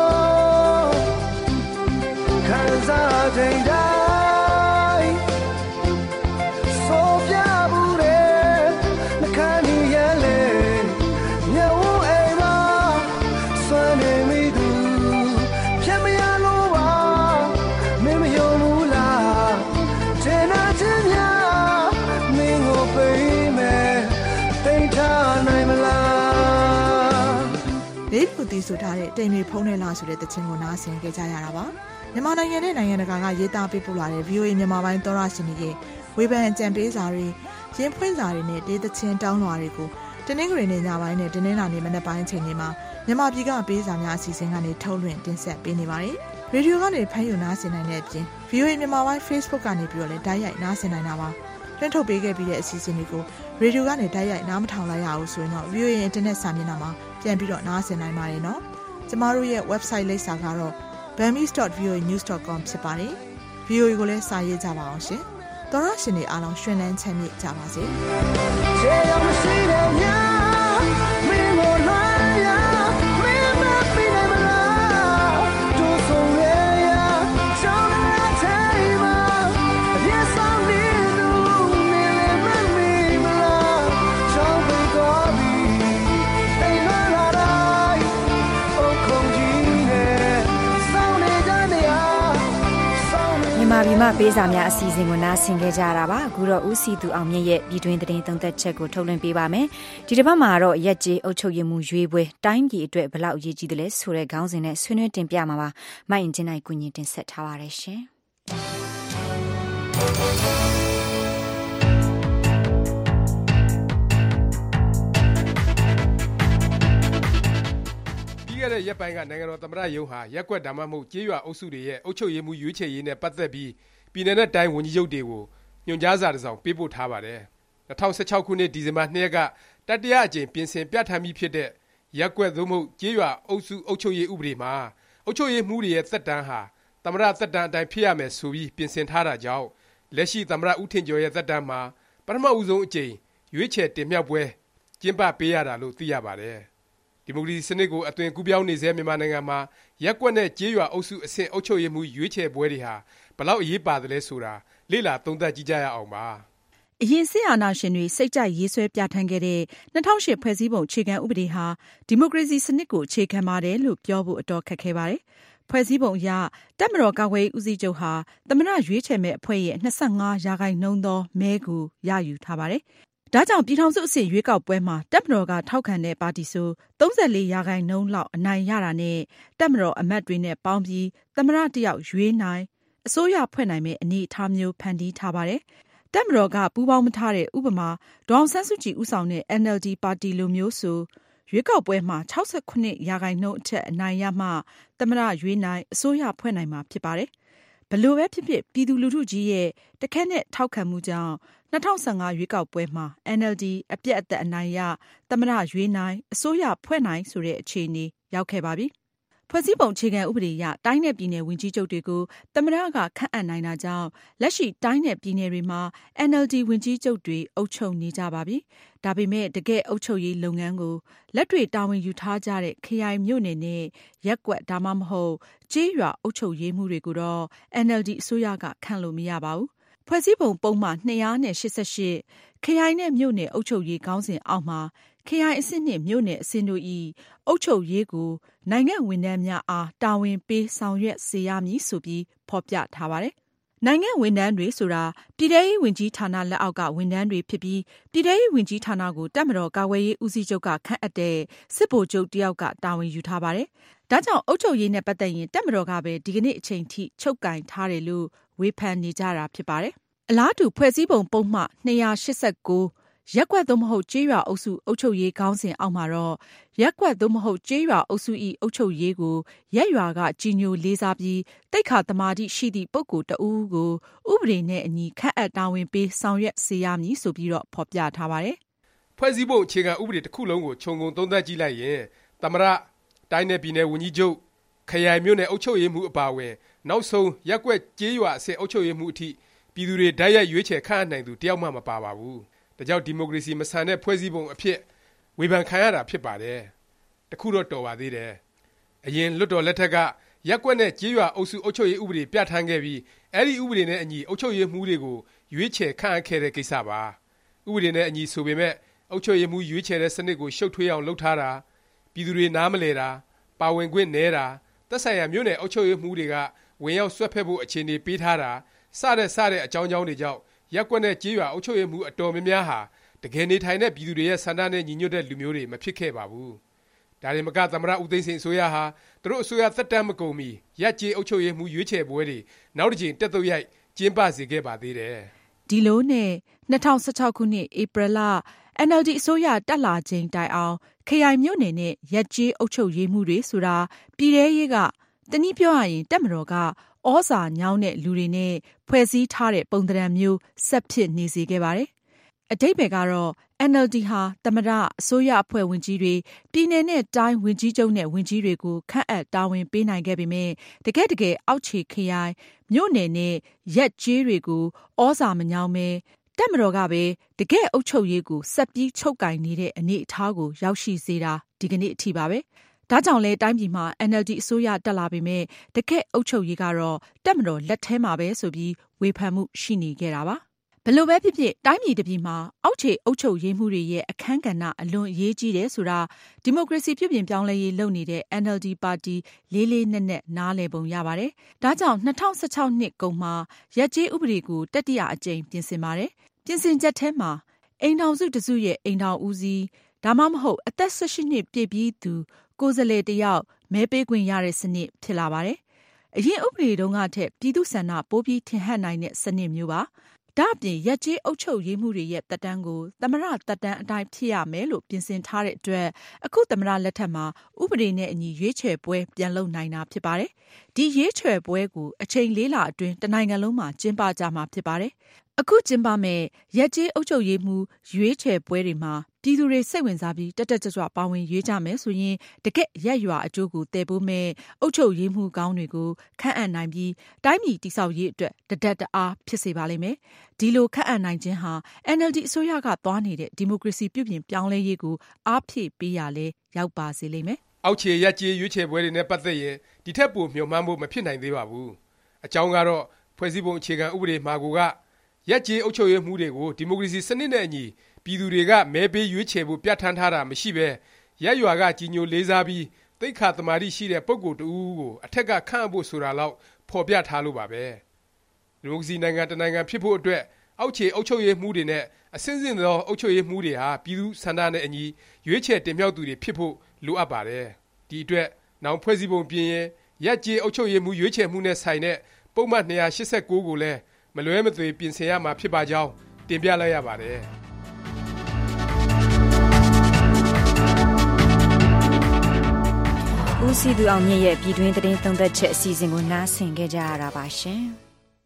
ခံစားချိန်တိုင်းဆိုပြဘူးတဲ့နှခမ်းကြီးရဲ့လေညဝအိမ်မှာဆွမ်းနေမိသူဖြတ်မရလို့ပါမင်းမယုံဘူးလားခြေနာချင်းများမင်းကိုပေးမယ်တိတ်ထားနိုင်မလားလေးပြူတီဆိုထားတဲ့တိမ်တွေဖုံးနေလားဆိုတဲ့တခြင်းကိုနားဆင်ကြကြရတာပါမြန်မာနိုင်ငံနဲ့နိုင်ငံတကာကရေးသားပေးပို့လာတဲ့ ဗီအိုအေ မြန်မာပိုင်းသောရရှင်တွေရဲ့ဝေဖန်အကြံပေးစာတွေရင်းဖွင့်စာတွေနဲ့တေးသချင်းတောင်းလွှာတွေကိုတနင်္ဂနွေနေ့ညပိုင်းနဲ့တနင်္လာနေ့မနက်ပိုင်းအချိန်တွေမှာမြန်မာပြည်ကပေးစာများအစီအစဉ်ကနေထုတ်လွှင့်တင်ဆက်ပေးနေပါတယ်ရေဒီယိုကနေဖမ်းယူနားဆင်နိုင်တဲ့အပြင် ဗီအိုအေ မြန်မာပိုင်း Facebook ကနေပြီးတော့လည်းတိုက်ရိုက်နားဆင်နိုင်တာပါလွှင့်ထုတ်ပေးခဲ့ပြီးတဲ့အစီအစဉ်တွေကိုရေဒီယိုကနေတိုက်ရိုက်နားမထောင်လိုက်ရအောင်ဆိုရင်တော့ ဗီအိုအေ Internet စာမျက်နှာမှာပြန်ပြီးတော့နားဆင်နိုင်ပါတယ်နော်ကျမတို့ရဲ့ website လိပ်စာကတော့ burmese dot v o a news dot com ဖြစ်ပါတယ်ဗီအိုအေကိုလည်းစာရေးကြပါအောင်ရှင်သောရရှင်တွေအားလုံးရှင်လန်းချမ်းမြေ့ကြပါစေခြေရောင်မရှိတဲ့ညမင်းကိုလွှမ်းရမင်းမပြီးနိုင်မလားဒုဆုံးရရချောင်းလာချိန်မှာရေဆောင်နေသူနေလည်းမမီမလားချောင်းပေးတော့ပြီအိမ်လာလာတိုင်းအုတ်ခုံကြီးနဲ့စောင်းနေကြနေရမြန်မာပြည်မှာပေးစာများအစီအစဉ်ကိုနားဆင်ခဲ့ကြရတာပါအခုတော့ဦးစီသူအောင်မြင့်ရဲ့ပြည်တွင်းသတင်းသုံးသပ်ချက်ကိုထုတ်လွှင့်ပေးပါမယ်ဒီတစ်ပတ်မှာတော့ရက်ကျေးအုပ်ချုပ်ရေးမှုရွေးပွဲတိုင်းပြည်အတွက်ဘလောက်အရေးကြီးတယ်လဲဆိုတဲ့ခေါင်းစဉ်နဲ့ဆွေးနွေးတင်ပြမှာပါမိုက်အင်ဂျင်နိုင်ကူညီတင်ဆက်ထားပါတယ်ရှင်ပြီးခဲ့တဲ့ရက်ပိုင်းကနိုင်ငံတော်သမ္မတရုံးဟာရက်ကွက်ဒါမှမဟုတ်ကျေးရွာအုပ်စုတွေရဲ့အုပ်ချုပ်ရေးမှုရွေးချယ်ရေးနဲ့ပတ်သက်ပြီးပြည်နယ်နဲ့တိုင်းဝန်ကြီးချုပ်တွေကိုညွှန်ကြားစာတစ်စောင်ပေးပို့ထားပါတယ်၂၀၁၆ခုနှစ်ဒီဇင်ဘာ၂ရက်ကတတိယအကြိမ်ပြင်ဆင်ပြဌာန်းပြီးဖြစ်တဲ့ရက်ကွက်သို့မဟုတ်ကျေးရွာအုပ်စုအုပ်ချုပ်ရေးဥပဒေမှာအုပ်ချုပ်ရေးမှုတွေရဲ့သက်တမ်းဟာသမ္မတသက်တမ်းအတိုင်းဖြစ်ရမယ်ဆိုပြီးပြင်ဆင်ထားတာကြောင့်လက်ရှိသမ္မတဦးထင်ကျော်ရဲ့သက်တမ်းမှာပထမဦးဆုံးအကြိမ်ရွေးချယ်တင်မြှောက်ပွဲကျင်းပပေးရတာလို့သိရပါတယ်ဒီမိုကရေစီစနစ်ကိုအသွင်ကူးပြောင်းနေစေမြန်မာနိုင်ငံမှာရက်ကွက်နဲ့ကျေးရွာအုပ်စုအဆင့်အုပ်ချုပ်ရေးမှုရွေးချယ်ပွဲတွေဟာဘယ်လောက်အရေးပါတယ်လဲဆိုတာလေ့လာသုံးသပ်ကြည့်ကြရအောင်ပါအရင်စစ်အာဏာရှင်တွေစိတ်ကြိုက်ရေးဆွဲပြဋ္ဌာန်းခဲ့တဲ့၂၀၀၈ဖွဲ့စည်းပုံအခြေခံဥပဒေဟာဒီမိုကရေစီစနစ်ကိုအခြေခံပါတယ်လို့ပြောဖို့အတော်ခက်ခဲပါတယ်ဖွဲ့စည်းပုံအရတပ်မတော်ကာကွယ်ရေးဦးစီးချုပ်ဟာသမ္မတရွေးချယ်မဲ့အဖွဲ့ရဲ့၂၅ရာခိုင်နှုန်းသောမဲကိုရယူထားပါတယ်ဒါကြောင့်ပြည်ထောင်စုအဆင့်ရွေးကောက်ပွဲမှာတပ်မတော်ကထောက်ခံတဲ့ပါတီဆို၃၄ရာခိုင်နှုန်းလောက်အနိုင်ရတာနဲ့တပ်မတော်အမတ်တွေနဲ့ပေါင်းပြီးသမ္မတတယောက်ရွေးနိုင်အစိုးရဖွဲ့နိုင်မဲ့အနေအထားမျိုးဖန်တီးထားပါတယ်တပ်မတော်ကပူးပေါင်းမထားတဲ့ဥပမာဒေါအောင်ဆန်းစုကြည်ဦးဆောင်တဲ့ အန်အယ်လ်ဒီ ပါတီလိုမျိုးဆိုရွေးကောက်ပွဲမှာ၆၉ရာခိုင်နှုန်းအထက်အနိုင်ရမှသမ္မတရွေးနိုင်အစိုးရဖွဲ့နိုင်မှာဖြစ်ပါတယ်ဘလို့ပဲဖြစ်ဖြစ်ပြည်သူလူထုကြီးရဲ့တခက်နဲ့ထောက်ခံမှုကြောင့်၂၀၁၅ရွေးကောက်ပွဲမှာ အန်အယ်လ်ဒီ အပြတ်အသတ်အနိုင်ရသမ္မတရွေးနိုင်အစိုးရဖွဲ့နိုင်ဆိုတဲ့အခြေအနေရောက်ခဲ့ပါပြီဖွဲ့စည်းပုံအခြေခံဥပဒေအရတိုင်းနဲ့ပြည်နယ်ဝန်ကြီးချုပ်တွေကိုသမ္မတကခန့်အပ်နိုင်တာကြောင့်လက်ရှိတိုင်းနဲ့ပြည်နယ်တွေမှာ အန်အယ်လ်ဒီ ဝန်ကြီးချုပ်တွေအုပ်ချုပ်နေကြပါပြီ။ဒါပေမဲ့တကယ့်အုပ်ချုပ်ရေးလုပ်ငန်းကိုလက်တွေ့တာဝန်ယူထားကြတဲ့ခရိုင်မြို့နယ်နဲ့ရပ်ကွက်ဒါမှမဟုတ်ကျေးရွာအုပ်ချုပ်ရေးမှုတွေကိုတော့ အန်အယ်လ်ဒီ အစိုးရကခန့်လို့မရပါဘူး။ဖွဲ့စည်းပုံပုံမှန်၂၈၈ခရိုင်နဲ့မြို့နယ်အုပ်ချုပ်ရေးခေါင်းစဉ်အောက်မှာခရိုင်အဆင့်နှင့်မြို့နယ်အဆင့်တို့၏အုပ်ချုပ်ရေးကိုနိုင်ငံဝန်ထမ်းများအားတာဝန်ပေးဆောင်ရွက်စေရမည်ဆိုပြီးဖော်ပြထားပါတယ်။နိုင်ငံဝန်ထမ်းတွေဆိုတာပြည်ထောင်စုဝန်ကြီးဌာနလက်အောက်ကဝန်ထမ်းတွေဖြစ်ပြီးပြည်ထောင်စုဝန်ကြီးဌာနကိုတပ်မတော်ကာကွယ်ရေးဦးစီးချုပ်ကခန့်အပ်တဲ့စစ်ဗိုလ်ချုပ်တယောက်ကတာဝန်ယူထားပါတယ်။ဒါကြောင့်အုပ်ချုပ်ရေးနဲ့ပတ်သက်ရင်တပ်မတော်ကပဲဒီကနေ့အချိန်ထိချုပ်ကင်ထားတယ်လို့ဝေဖန်နေကြတာဖြစ်ပါတယ်။အလားတူဖွဲ့စည်းပုံပုံမှန်၂၈၉ရက်ကွက်သို့မဟုတ်ကျေးရွာအုပ်စုအုပ်ချုပ်ရေးခေါင်းစဉ်အောက်မှာတော့ရက်ကွက်သို့မဟုတ်ကျေးရွာအုပ်စု၏အုပ်ချုပ်ရေးကိုရက်ရွာကကြီးညိုလေးစားပြီးတိတ်ခါသမာဓိရှိသည့်ပုဂ္ဂိုလ်တဦးကိုဥပဒေနဲ့အညီခန့်အပ်တာဝန်ပေးဆောင်ရွက်စေရမည်ဆိုပြီးတော့ဖော်ပြထားပါတယ်။ဖွဲ့စည်းပုံအခြေခံဥပဒေတစ်ခုလုံးကိုခြုံငုံသုံးသပ်ကြည့်လိုက်ရင်သမ္မတတိုင်းနယ်ပြည်နယ်ဝန်ကြီးချုပ်ခရိုင်မြို့နယ်အုပ်ချုပ်ရေးမှုအပါအဝင်နောက်ဆုံးရက်ကွက်ကျေးရွာအဆင့်အုပ်ချုပ်ရေးမှုအထိပြည်သူတွေဓာတ်ရိုက်ရွေးချယ်ခန့်အပ်နိုင်သူတယောက်မှမပါပါဘူး။ဒါကြောင့်ဒီမိုကရေစီမဆန်တဲ့ဖွဲ့စည်းပုံအဖြစ်ဝေဖန်ခံရတာဖြစ်ပါတယ်။တခုတော့တော်ပါသေးတယ်။အရင်လွတ်တော်လက်ထက်ကရက်ကွက်နဲ့ကျေးရွာအုပ်စုအုပ်ချုပ်ရေးဥပဒေပြဋ္ဌာန်းခဲ့ပြီးအဲ့ဒီဥပဒေနဲ့အညီအုပ်ချုပ်ရေးမှုတွေကိုရွေးချယ်ခန့်အပ်ခဲ့တဲ့ကိစ္စပါ။ဥပဒေနဲ့အညီဆိုပေမဲ့အုပ်ချုပ်ရေးမှုရွေးချယ်တဲ့စနစ်ကိုရှုပ်ထွေးအောင်လုပ်ထားတာပြည်သူတွေနားမလည်တာပါဝင်ခွင့်နည်းတာသက်ဆိုင်ရာမြို့နယ်အုပ်ချုပ်ရေးမှုတွေကဝင်ရောက်ဆွတ်ဖက်ဖို့အခြေအနေပေးထားတာစတဲ့စတဲ့အကြောင်းအကြောင်းတွေကြောင့်ရက်ကွက်နဲ့ကျေးရွာအုပ်ချုပ်ရေးမှုအတော်များများဟာတကယ်နေထိုင်တဲ့ပြည်သူတွေရဲ့ဆန္ဒနဲ့ညီညွတ်တဲ့လူမျိုးတွေမဖြစ်ခဲ့ပါဘူး။ဒါတွေမကသမ္မတဦးသိန်းစိန်အစိုးရဟာသူတို့အစိုးရသက်တမ်းမကုန်မီရက်ကျေးအုပ်ချုပ်ရေးမှုရွေးချယ်ပွဲတွေနောက်တစ်ကြိမ်တက်သုတ်ရိုက်ကျင်းပစေခဲ့ပါသေးတယ်။ဒီလိုနဲ့၂၀၁၆ခုနှစ်ဧပြီလ အန်အယ်လ်ဒီ အစိုးရတက်လာချိန်တိုင်အောင်ခရိုင်မြို့နယ်နဲ့ရက်ကျေးအုပ်ချုပ်ရေးမှုတွေဆိုတာပြည်ထရေးကတနည်းပြောရရင်တပ်မတော်ကဩဇာညောင်းတဲ့လူတွေနဲ့ဖွဲ့စည်းထားတဲ့ပုံသဏ္ဍာန်မျိုးဆက်ဖြစ်နေစေခဲ့ပါတယ်။အဓိပ္ပာယ်ကတော့ အန် အယ် ဒီ ဟာသမ္မတအစိုးရအဖွဲ့ဝင်ကြီးတွေပြည်နယ်နဲ့တိုင်းဝင်ကြီးချုပ်နဲ့ဝင်ကြီးတွေကိုခန့်အပ်တာဝန်ပေးနိုင်ခဲ့ပေမဲ့တကယ်တကယ်အောက်ခြေခရိုင်မြို့နယ်နဲ့ရက်ကျေးတွေကိုဩဇာမညောင်းပဲတပ်မတော်ကပဲတကယ်အုပ်ချုပ်ရေးကိုဆက်ပြီးချုပ်ကင်နေတဲ့အနေအထားကိုရောက်ရှိစေတာဒီကနေ့အထိပါပဲ။ဒါကြောင့်လဲတိုင်းပြည်မှာ အန် အယ် ဒီ အစိုးရတက်လာပေမဲ့တကယ်အုပ်ချုပ်ရေးကတော့တပ်မတော်လက်ထဲမှာပဲဆိုပြီးဝေဖန်မှုရှိနေခဲ့တာပါ။ဘယ်လိုပဲဖြစ်ဖြစ်တိုင်းပြည်တစ်ပြည်မှာအောက်ခြေအုပ်ချုပ်ရေးမှုတွေရဲ့အခန်းကဏ္ဍအလွန်အရေးကြီးတယ်ဆိုတာဒီမိုကရေစီပြုပြင်ပြောင်းလဲရေးလုပ်နေတဲ့ အန် အယ် ဒီ ပါတီလေးလေးနက်နက်နားလည်ပုံရပါတယ်။ဒါကြောင့်၂၀၁၆နှစ်ကုန်မှာရပ်ကျေးဥပဒေကိုတတိယအကြိမ်ပြင်ဆင်ပါတယ်။ပြင်ဆင်ချက်ထဲမှာအိမ်ထောင်စုတစုရဲ့အိမ်ထောင်ဦးစီးဒါမှမဟုတ်အသက်၁၈နှစ်ပြည့်ပြီးသူကိုယ်စားလှယ်တယောက်မဲပေးခွင့်ရတဲ့စနစ်ဖြစ်လာပါတယ်။အရင်ဥပဒေတုန်းကထက်ပြည်သူ့ဆန္ဒပိုပြီးထင်ဟပ်နိုင်တဲ့စနစ်မျိုးပါ။ဒါ့အပြင်ရပ်ကျေးအုပ်ချုပ်ရေးမှုတွေရဲ့သက်တမ်းကိုသမ္မတသက်တမ်းအတိုင်းဖြစ်ရမယ်လို့ပြင်ဆင်ထားတဲ့အတွက်အခုသမ္မတလက်ထက်မှာဥပဒေနဲ့အညီရွေးချယ်ပွဲပြန်လုပ်နိုင်တာဖြစ်ပါတယ်။ဒီရွေးချယ်ပွဲကိုအချိန်လေးလအတွင်းတနိုင်ငံလုံးမှာကျင်းပကြမှာဖြစ်ပါတယ်။အခုကျင်းပမဲ့ရပ်ကျေးအုပ်ချုပ်ရေးမှုရွေးချယ်ပွဲတွေမှာပြည်သူတွေစိတ်ဝင်စားပြီးတက်တက်ကြွကြွပါဝင်ရွေးကြမယ်ဆိုရင်တကယ့်ရက်ရွာအကျိုးကိုတည်ဖို့မဲ့အုပ်ချုပ်ရေးမှုကောင်းတွေကိုခန့်အပ်နိုင်ပြီးတိုင်းပြည်တည်ဆောက်ရေးအတွက်တဒက်တအားဖြစ်စေပါလိမ့်မယ်။ဒီလိုခန့်အပ်နိုင်ခြင်းဟာ အန် အယ် ဒီ အစိုးရကသွားနေတဲ့ဒီမိုကရေစီပြုပြင်ပြောင်းလဲရေးကိုအားဖြည့်ပေးရလဲရောက်ပါစေလိမ့်မယ်။အောက်ခြေရပ်ကျေးရွေးချယ်ပွဲတွေနဲ့ပတ်သက်ရင်ဒီထက်ပိုမျှော်မှန်းဖို့မဖြစ်နိုင်သေးပါဘူး။အကြောင်းကတော့ဖွဲ့စည်းပုံအခြေခံဥပဒေမှာကိုကရပ်ကျေးအုပ်ချုပ်ရေးမှုတွေကိုဒီမိုကရေစီစနစ်နဲ့အညီပြည်သူတွေကမဲပေးရွေးချယ်ဖို့ပြဋ္ဌာန်းထားတာမရှိပဲရပ်ရွာကကြီးညိုလေးစားပြီးသိက္ခာသမာဓိရှိတဲ့ပုဂ္ဂိုလ်တဦးကိုအထက်ကခန့်အပ်ဖို့ဆိုတာလောက်ဖော်ပြထားလို့ပါပဲဒီမိုကရေစီနိုင်ငံတစ်နိုင်ငံဖြစ်ဖို့အတွက်အောက်ခြေအုပ်ချုပ်ရေးမှုတွေနဲ့အဆင့်ဆင့်သောအုပ်ချုပ်ရေးမှုတွေဟာပြည်သူဆန္ဒနဲ့အညီရွေးချယ်တင်မြှောက်သူတွေဖြစ်ဖို့လိုအပ်ပါတယ်ဒီအတွက်နောက်ဖွဲ့စည်းပုံပြင်ရင်ရပ်ကျေးအုပ်ချုပ်ရေးမှုရွေးချယ်မှုနဲ့ဆိုင်တဲ့ပုံမှန်၂၈၉ကိုလည်းမလွဲမသွေပြင်ဆင်ရမှာဖြစ်ပါကြောင်းတင်ပြလိုက်ရပါတယ်ဦးစီသူအောင်မြင့်ရဲ့ပြည်တွင်းသတင်းသုံးသပ်ချက်အစီအစဉ်ကိုနားဆင်ကြကြရတာပါရှင်။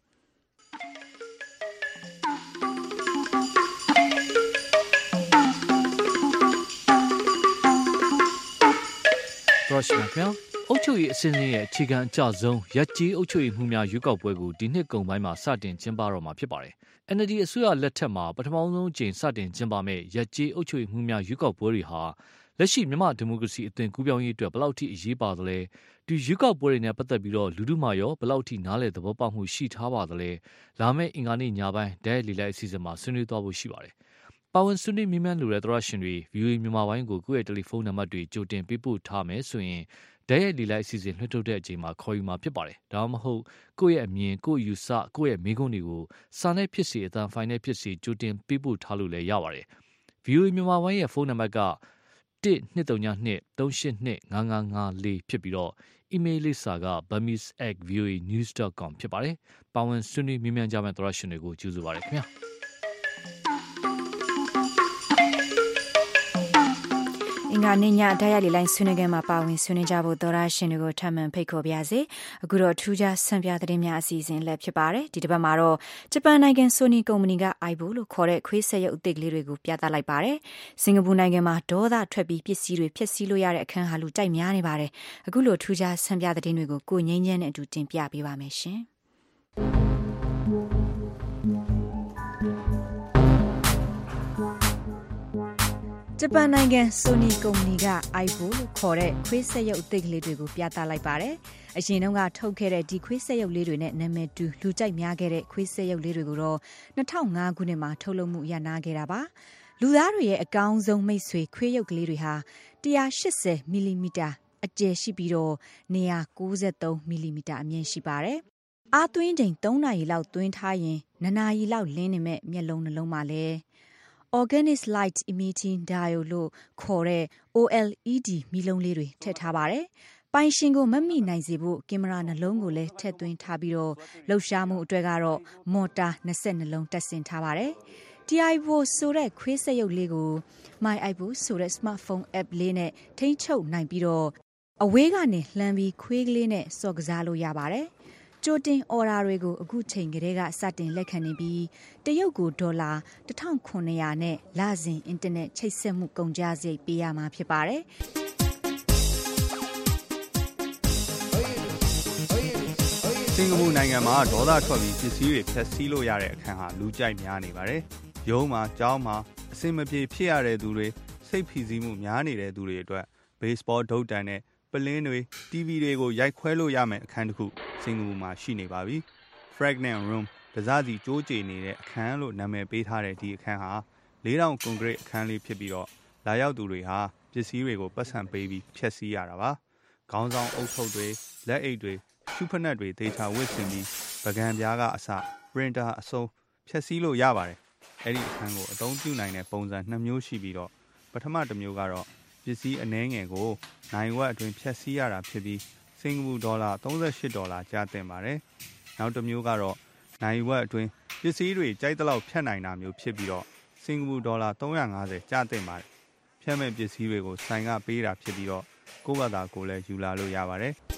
တော်ရှိမှခင်ဗျာအုတ်ချုပ်ရေးအစင်းစင်းရဲ့အခြေခံအကျဆုံးရပ်ကျေးအုတ်ချုပ်ရေးမှုများရွေးကောက်ပွဲကိုဒီနှစ်ကုန်ပိုင်းမှာစတင်ကျင်းပတော့မှာဖြစ်ပါတယ်။ အန် အယ် ဒီ အစိုးရလက်ထက်မှာပထမဆုံးအကြိမ်စတင်ကျင်းပမဲ့ရပ်ကျေးအုတ်ချုပ်ရေးမှုများရွေးကောက်ပွဲတွေဟာလက်ရှိမြန်မာဒီမိုကရေစီအသွင်ကူးပြောင်းရေးအတွက်ဘယ်လောက်ထိအရေးပါသလဲဒီရွေးကောက်ပွဲတွေနဲ့ပတ်သက်ပြီးတော့လူထုမှရောဘယ်လောက်ထိနားလည်သဘောပေါက်မှုရှိထားပါသလဲလာမယ့်အင်္ဂါနေ့ညပိုင်းဒဲလီလိုက်အစီအစဉ်မှာဆွေးနွေးသွားဖို့ရှိပါတယ်။ပါဝင်ဆွေးနွေးမြင်းမြန်းလိုတဲ့သောရရှင်တွေ ဗီအိုအေ မြန်မာပိုင်းကိုကိုယ့်ရဲ့တယ်လီဖုန်းနံပါတ်တွေကြိုတင်ပေးပို့ထားမယ်ဆိုရင်ဒဲလီလိုက်အစီအစဉ်လွှင့်ထုတ်တဲ့အချိန်မှာခေါ်ယူမှာဖြစ်ပါတယ်။ဒါမှမဟုတ်ကိုယ့်ရဲ့အမြင်ကိုယ့်ယူဆကိုယ့်ရဲ့မိကုန်းတွေကိုစာနဲ့ဖြစ်စေအသံဖိုင်နဲ့ဖြစ်စေကြိုတင်ပေးပို့ထားလို့လည်းရပါတယ်။ ဗီအိုအေ မြန်မာပိုင်းရဲ့ဖုန်းနံပါတ်ကတစ် နှစ် သုံး နှစ် သုံး ရှစ် နှစ် ငါး ငါး ငါး လေးဖြစ်ပြီးတော့အီးမေးလ်လိပ်စာက burmese at v o a news dot com ဖြစ်ပါတယ်။ပါဝင်ဆွေးနွေးမြင်းမြန်းကြမယ့်သောရရှင်တွေကိုကျေးဇူးပါတယ်ခင်ဗျာ။အင်္ဂါနေ့ညဓာတ်ရိုက်လိုင်းဆွေးနွေးခန်းမှာပါဝင်ဆွေးနွေးကြဖို့သောရရှင်တွေကိုထပ်မံဖိတ်ခေါ်ပါရစေ။အခုတော့ထူးခြားဆံပြသတင်းများအစီအစဉ်လည်းဖြစ်ပါတယ်။ဒီတစ်ပတ်မှာတော့ဂျပန်နိုင်ငံဆိုနီကုမ္ပဏီက အိုင်ဘို လို့ခေါ်တဲ့ခွေးဆက်ရုပ်အသစ်ကလေးတွေကိုပြသလိုက်ပါတယ်။စင်ကာပူနိုင်ငံမှာဒေါသထွက်ပြီးပစ္စည်းတွေဖျက်ဆီးလို့ရတဲ့အခန်းဟာလူကြိုက်များနေပါတယ်။အခုလိုထူးခြားဆံပြသတင်းတွေကိုကိုငိမ့်ချမ်းနဲ့အတူတင်ပြပေးပါမယ်ရှင်။ဂျပန်နိုင်ငံဆိုနီကုမ္ပဏီက အိုင်ဘို လို့ခေါ်တဲ့ခွေးဆက်ရုပ်အသစ်ကလေးတွေကိုပြသလိုက်ပါတယ်။အရင်တုန်းကထုတ်ခဲ့တဲ့ဒီခွေးဆက်ရုပ်လေးတွေနဲ့နာမည်တူလူကြိုက်များခဲ့တဲ့ခွေးဆက်ရုပ်လေးတွေကိုတော့၂၀၀၅ခုနှစ်မှာထုတ်လုပ်မှုရပ်နားခဲ့တာပါ။လူသားတွေရဲ့အကောင်းဆုံးမိတ်ဆွေခွေးရုပ်ကလေးတွေဟာ၁၈၀မီလီမီတာအကျယ်ရှိပြီးတော့၂၉၃မီလီမီတာအမြင့်ရှိပါတယ်။အားသွင်းချိန်၃နာရီလောက်သွင်းထားရင်၂နာရီလောက်လင်းနေမဲ့မျက်လုံးနှလုံးမှာလည်း Organic Light Emitting Diode လို့ခေါ်တဲ့ အို အယ် အီ ဒီ မီးလုံးလေးတွေထည့်ထားပါတယ်။ပိုင်ရှင်ကိုမမိနိုင်စေဖို့ကင်မရာနှလုံးကိုလည်းထည့်သွင်းထားပြီးတော့လှုပ်ရှားမှုအတွက်ကတော့မော်တာ၂၂လုံးတပ်ဆင်ထားပါတယ်။ ဒီ အိုင်ဘို ဆိုတဲ့ခွေးဆက်ရုပ်လေးကို My အိုင်ဘို ဆိုတဲ့ smartphone app လေးနဲ့ထိန်းချုပ်နိုင်ပြီးတော့အဝေးကနေလှမ်းပြီးခွေးကလေးနဲ့စော်ကစားလို့ရပါတယ်။ကြိုတင်အော်ဒါတွေကိုအခုချိန်ကလေးကစတင်လက်ခံနေပြီးတရုတ်ကိုဒေါ်လာတစ်ထောင်ခုနှစ်ရာနဲ့လစဉ်အင်တာနက်ချိတ်ဆက်မှုကုန်ကျစရိတ်ပေးရမှာဖြစ်ပါတယ်။စင်ကာပူနိုင်ငံမှာဒေါသထွက်ပြီးပစ္စည်းတွေဖျက်ဆီးလို့ရတဲ့အခန်းဟာလူကြိုက်များနေပါတယ်။ရုံးမှာကျောင်းမှာအဆင်မပြေဖြစ်ရတဲ့သူတွေစိတ်ဖိစီးမှုများနေတဲ့သူတွေအတွက်ဘေးစဘောဒုတ်တန်နဲ့ပလင်းတွေတီဗီတွေကိုရိုက်ခွဲလို့ရမယ့်အခန်းတစ်ခုစင်ကာပူမှာရှိနေပါပြီ။ Fragrant Room တစားစီကြိုးကြေနေတဲ့အခန်းလို့နာမည်ပေးထားတဲ့ဒီအခန်းဟာလေးထောင်ကွန်ကရစ်အခန်းလေးဖြစ်ပြီးတော့လာရောက်သူတွေဟာပစ္စည်းတွေကိုပတ်စံပေးပြီးဖျက်ဆီးရတာပါ။ခေါင်းဆောင်အုပ်ထုပ်တွေလက်အိတ်တွေရှုဖက်နက်တွေဒေတာဝစ်ဆင်ပြီးပကံပြားကအစပရင်တာအစုံဖျက်ဆီးလို့ရပါတယ်။အဲ့ဒီအခန်းကိုအသုံးပြုနိုင်တဲ့ပုံစံနှစ်မျိုးရှိပြီးတော့ပထမတစ်မျိုးကတော့ပစ္စည်းအနှဲငယ်ကိုနိုင်ဝက်အတွင်းဖျက်ဆီးရတာဖြစ်ပြီးစင်ကာပူဒေါ်လာသုံးရှစ်ဒေါ်လာကျသင့်ပါတယ်။နောက်တစ်မျိုးကတော့နိုင်ဝက်အတွင်းပစ္စည်းတွေကြိုက်တဲ့လောက်ဖြတ်နိုင်တာမျိုးဖြစ်ပြီးတော့စင်ကာပူဒေါ်လာသုံးငါးဆယ်ကျသင့်ပါတယ်။ဖြတ်မဲ့ပစ္စည်းတွေကိုဆိုင်ကပေးတာဖြစ်ပြီးတော့ကိုယ့်ဘာသာကိုလည်းယူလာလို့ရပါတယ်။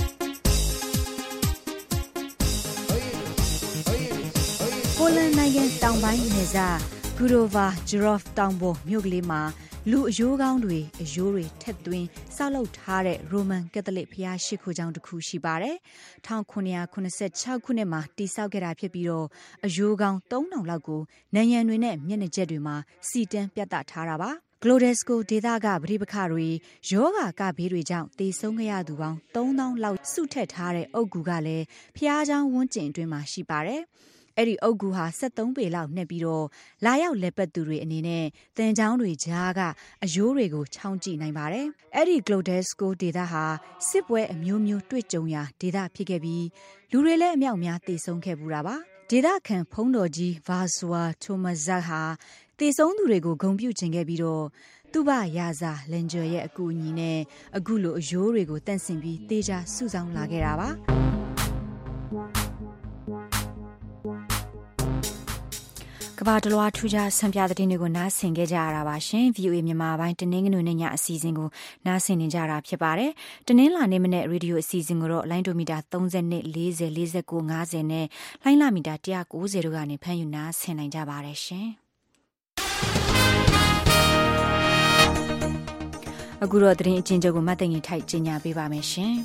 ပိုလန်နိုင်ငံတောင်ပိုင်းနယ်စပ်ဂူရိုဗာဂျရော့ဖ်တောင်ပေါ်မြို့ကလေးမှာလူအယိုးကောင်းတွေအယိုးတွေထက်သွင်းဆောက်လုပ်ထားတဲ့ရိုမန်ကက်သလစ်ဘုရားရှိခိုးကျောင်းတစ်ခုရှိပါတယ်။၁၉၇၆ခုနှစ်မှာတည်ဆောက်ခဲ့တာဖြစ်ပြီးတော့အယိုးကောင်းသုံးထောင်လောက်ကိုနံရံတွေနဲ့မျက်နှာကျက်တွေမှာစီတန်းပြတ်သားထားတာပါ။ Glodesco ဒေသကပရိပခတွေယောဂါကဘေးတွေကြောင့်တေဆုံးခဲ့ရသူပေါင်းသုံးသောင်းလောက်စုထက်ထားတဲ့အုတ်ဂူကလည်းဘုရားကျောင်းဝန်းကျင်အတွင်းမှာရှိပါတယ်။အဲ့ဒီအုတ်ဂူဟာဆက်သုံးပေလောက်နှက်ပြီးတော့လာရောက်လက်ပတ်သူတွေအနေနဲ့တန်ချောင်းတွေကြားကအယိုးတွေကိုချောင်းကြည့်နိုင်ပါတယ်။အဲ့ဒီ Glodesco ဒေသဟာစစ်ပွဲအမျိုးမျိုးတွေ့ကြုံရာဒေသဖြစ်ခဲ့ပြီးလူတွေလည်းအမြောက်များတေဆုံးခဲ့ပူတာပါ။ဒေသခံဖုံးတော်ကြီး Vasua Tomazak ဟာတေဆုံးသူတွေကိုဂုဏ်ပြုခြင်းခဲ့ပြီးတော့သူ့ဘရာဇာလန်ဂျယ်ရဲ့အကူအညီနဲ့အခုလိုအယိုးတွေကိုတန့်စင်ပြီးတေးကြစုဆောင်လာခဲ့တာပါ။ကဘာတလွားထူးခြားဆံပြတဲ့တွေကိုနားဆင်ခဲ့ကြရတာပါရှင် ဗီအိုအေ မြန်မာပိုင်းတနင်္ဂနွေနေ့ညအစီအစဉ်ကိုနားဆင်နေကြတာဖြစ်ပါတယ်တနင်္လာနေ့မနေ့ရေဒီယိုအစီအစဉ်ကိုတော့လိုင်းဒိုမီတာသုံး၂ ၄၀ ၄၉ ၅၀နဲ့လိုင်းလာမီတာ၁၉၀တို့ကနေဖမ်းယူနားဆင်နိုင်ကြပါတယ်ရှင်အခုတော့သတင်းအချင်းချုပ်ကိုမတ်သိင္ကြီးထိုက်ကြီးညာပေးပါမယ်ရှင်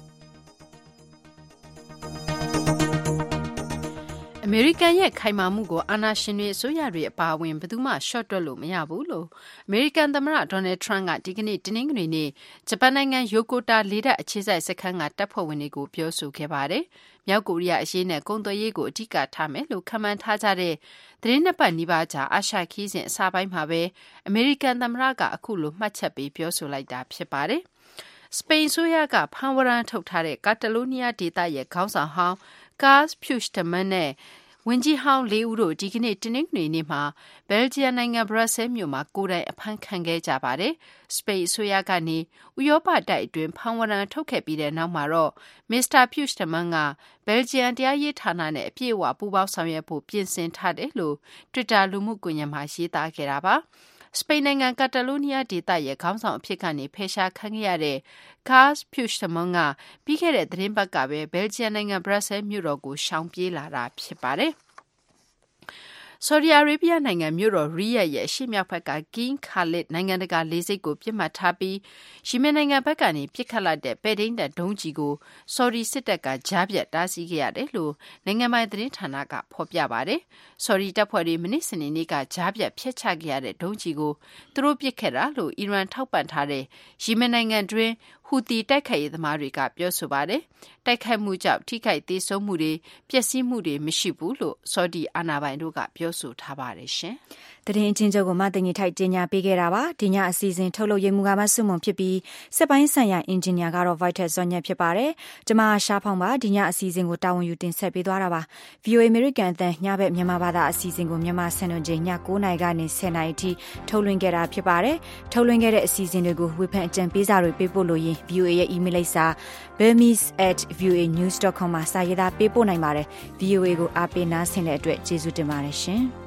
အမေရိကန်ရဲ့ခိုင်မာမှုကိုအာဏာရှင်တွေအစိုးရတွေအပါအဝင်ဘယ်သူမှရှော့တွက်လို့မရဘူးလို့အမေရိကန်သမ္မတဒေါ်နယ်ထရန့်ကဒီကနေ့တနင်္ဂနွေနေ့ဂျပန်နိုင်ငံယိုကိုတာလေတပ်အခြေစိုက်စခန်းကတပ်ဖွဲ့ဝင်တွေကိုပြောဆိုခဲ့ပါတယ်။မြောက်ကိုရီးယားအရေးနဲ့ကုန်သွယ်ရေးကိုအဓိကထားမယ်လို့ခန့်မှန်းထားကြတဲ့သတင်းနှစ်ပတ်နီးပါးကြာအာရှခီးစဉ်အစပိုင်းမှာပဲအမေရိကန်သမ္မတကအခုလိုမှတ်ချက်ပေးပြောဆိုလိုက်တာဖြစ်ပါတယ်။စပိန်ဆိုရကဖန်ဝရန်ထုတ်ထားတဲ့ကာတလိုးနီးယားဒေသရဲ့ခေါင်းဆောင်ဟောင်းကားစ်ဖြူရှ်တမန်နဲ့ဝန်ကြီးဟောင်းလေးဦးတို့ဒီကနေ့တနင်္ဂနွေနေ့မှာဘယ်လ်ဂျီယံနိုင်ငံဘရပ်ဆဲမြို့မှာကိုယ်တိုင်အဖမ်းခံခဲ့ကြပါတယ်။စပိန်အစိုးရကနေဥရောပတိုက်အတွင်းဖမ်းဝရမ်းထုတ်ခဲ့ပြီးတဲ့နောက်မှာတော့မစ္စတာဖြူရှ်တမန်ကဘယ်လ်ဂျီယံတရားရေးဌာနနဲ့အပြည့်အဝပူးပေါင်းဆောင်ရွက်ဖို့ပြင်ဆင်ထားတယ်လို့ Twitter လူမှုကွန်ရက်မှာရေးသားခဲ့တာပါ။စပိန်နိုင်ငံကာတလိုးနီးယားဒေသရဲ့ခေါင်းဆောင်အဖြစ်ကနေဖယ်ရှားခံခဲ့ရတဲ့ကားစ်ဖြူရှ်တမန်ကပြီးခဲ့တဲ့သတင်းပတ်ကပဲဘယ်လ်ဂျီယံနိုင်ငံဘရပ်ဆဲမြို့တော်ကိုရှောင်ပြေးလာတာဖြစ်ပါတယ်။ဆော်ဒီအာရေဗျနိုင်ငံမြို့တော်ရီယက်ရဲ့အရှေ့မြောက်ဘက်ကကင်းခါလစ်နိုင်ငံတကာလေဆိပ်ကိုပြစ်မှတ်ထားပြီးယီမင်နိုင်ငံဘက်ကနေပြစ်ခတ်လိုက်တဲ့ပဲ့ထိန်းတပ်ဒုံးကျည်ကိုဆော်ဒီစစ်တပ်ကကြားပြတ်တားဆီးခဲ့ရတယ်လို့နိုင်ငံပိုင်သတင်းဌာနကဖော်ပြပါတယ်။ဆော်ဒီတပ်ဖွဲ့တွေမနေ့စနေနေ့ကကြားပြတ်ဖျက်ချခဲ့ရတဲ့ဒုံးကျည်ကိုသူတို့ပစ်ခဲ့တာလို့အီရန်ထောက်ပံ့ထားတဲ့ယီမင်နိုင်ငံတွင်းဟူတီတိုက်ခိုက်ရေးသမားတွေကပြောဆိုပါတယ်။တိုက်ခိုက်မှုကြောင့်ထိခိုက်သေဆုံးမှုတွေပျက်စီးမှုတွေမရှိဘူးလို့ဆော်ဒီအာဏာပိုင်တို့ကပြောဆိုထားပါတယ်ရှင်။သတင်းအချင်းချုပ်ကိုမတင်ကြီးထိုက်ကြီးညာပေးခဲ့တာပါ။ဒီညအစီအစဉ်ထုတ်လုပ်ရေးမူကမဆွမွန်ဖြစ်ပြီးစက်ပိုင်းဆိုင်ရာအင်ဂျင်နီယာကတော့ Vital ဇော်ညက်ဖြစ်ပါတယ်။ကျွန်မရှားဖောင်းပါဒီညအစီအစဉ်ကိုတာဝန်ယူတင်ဆက်ပေးသွားတာပါ။ ဗီအိုအေ American အသံညဘက်မြန်မာဘာသာအစီအစဉ်ကိုမြန်မာစံတော်ချိန်ည၉နာရီကနေ၁၀နာရီအထိထုတ်လွှင့်ခဲ့တာဖြစ်ပါတယ်။ထုတ်လွှင့်ခဲ့တဲ့အစီအစဉ်တွေကိုဝေဖန်အကြံပေးစာတွေပေးပို့လို့ရင် ဗီအိုအေ ရဲ့ email လိပ်စာ burmese at voa news dot com မှာစာရေးသားပေးပို့နိုင်ပါတယ်။ ဗီအိုအေ ကိုအားပေးနားဆင်တဲ့အတွက်ကျေးဇူးတင်ပါတယ်ရှင်။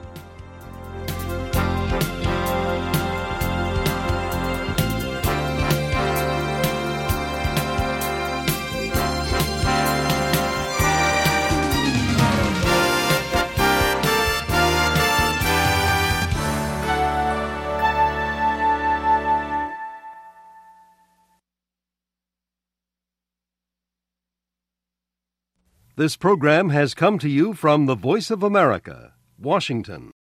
This program has come to you from the Voice of America, Washington.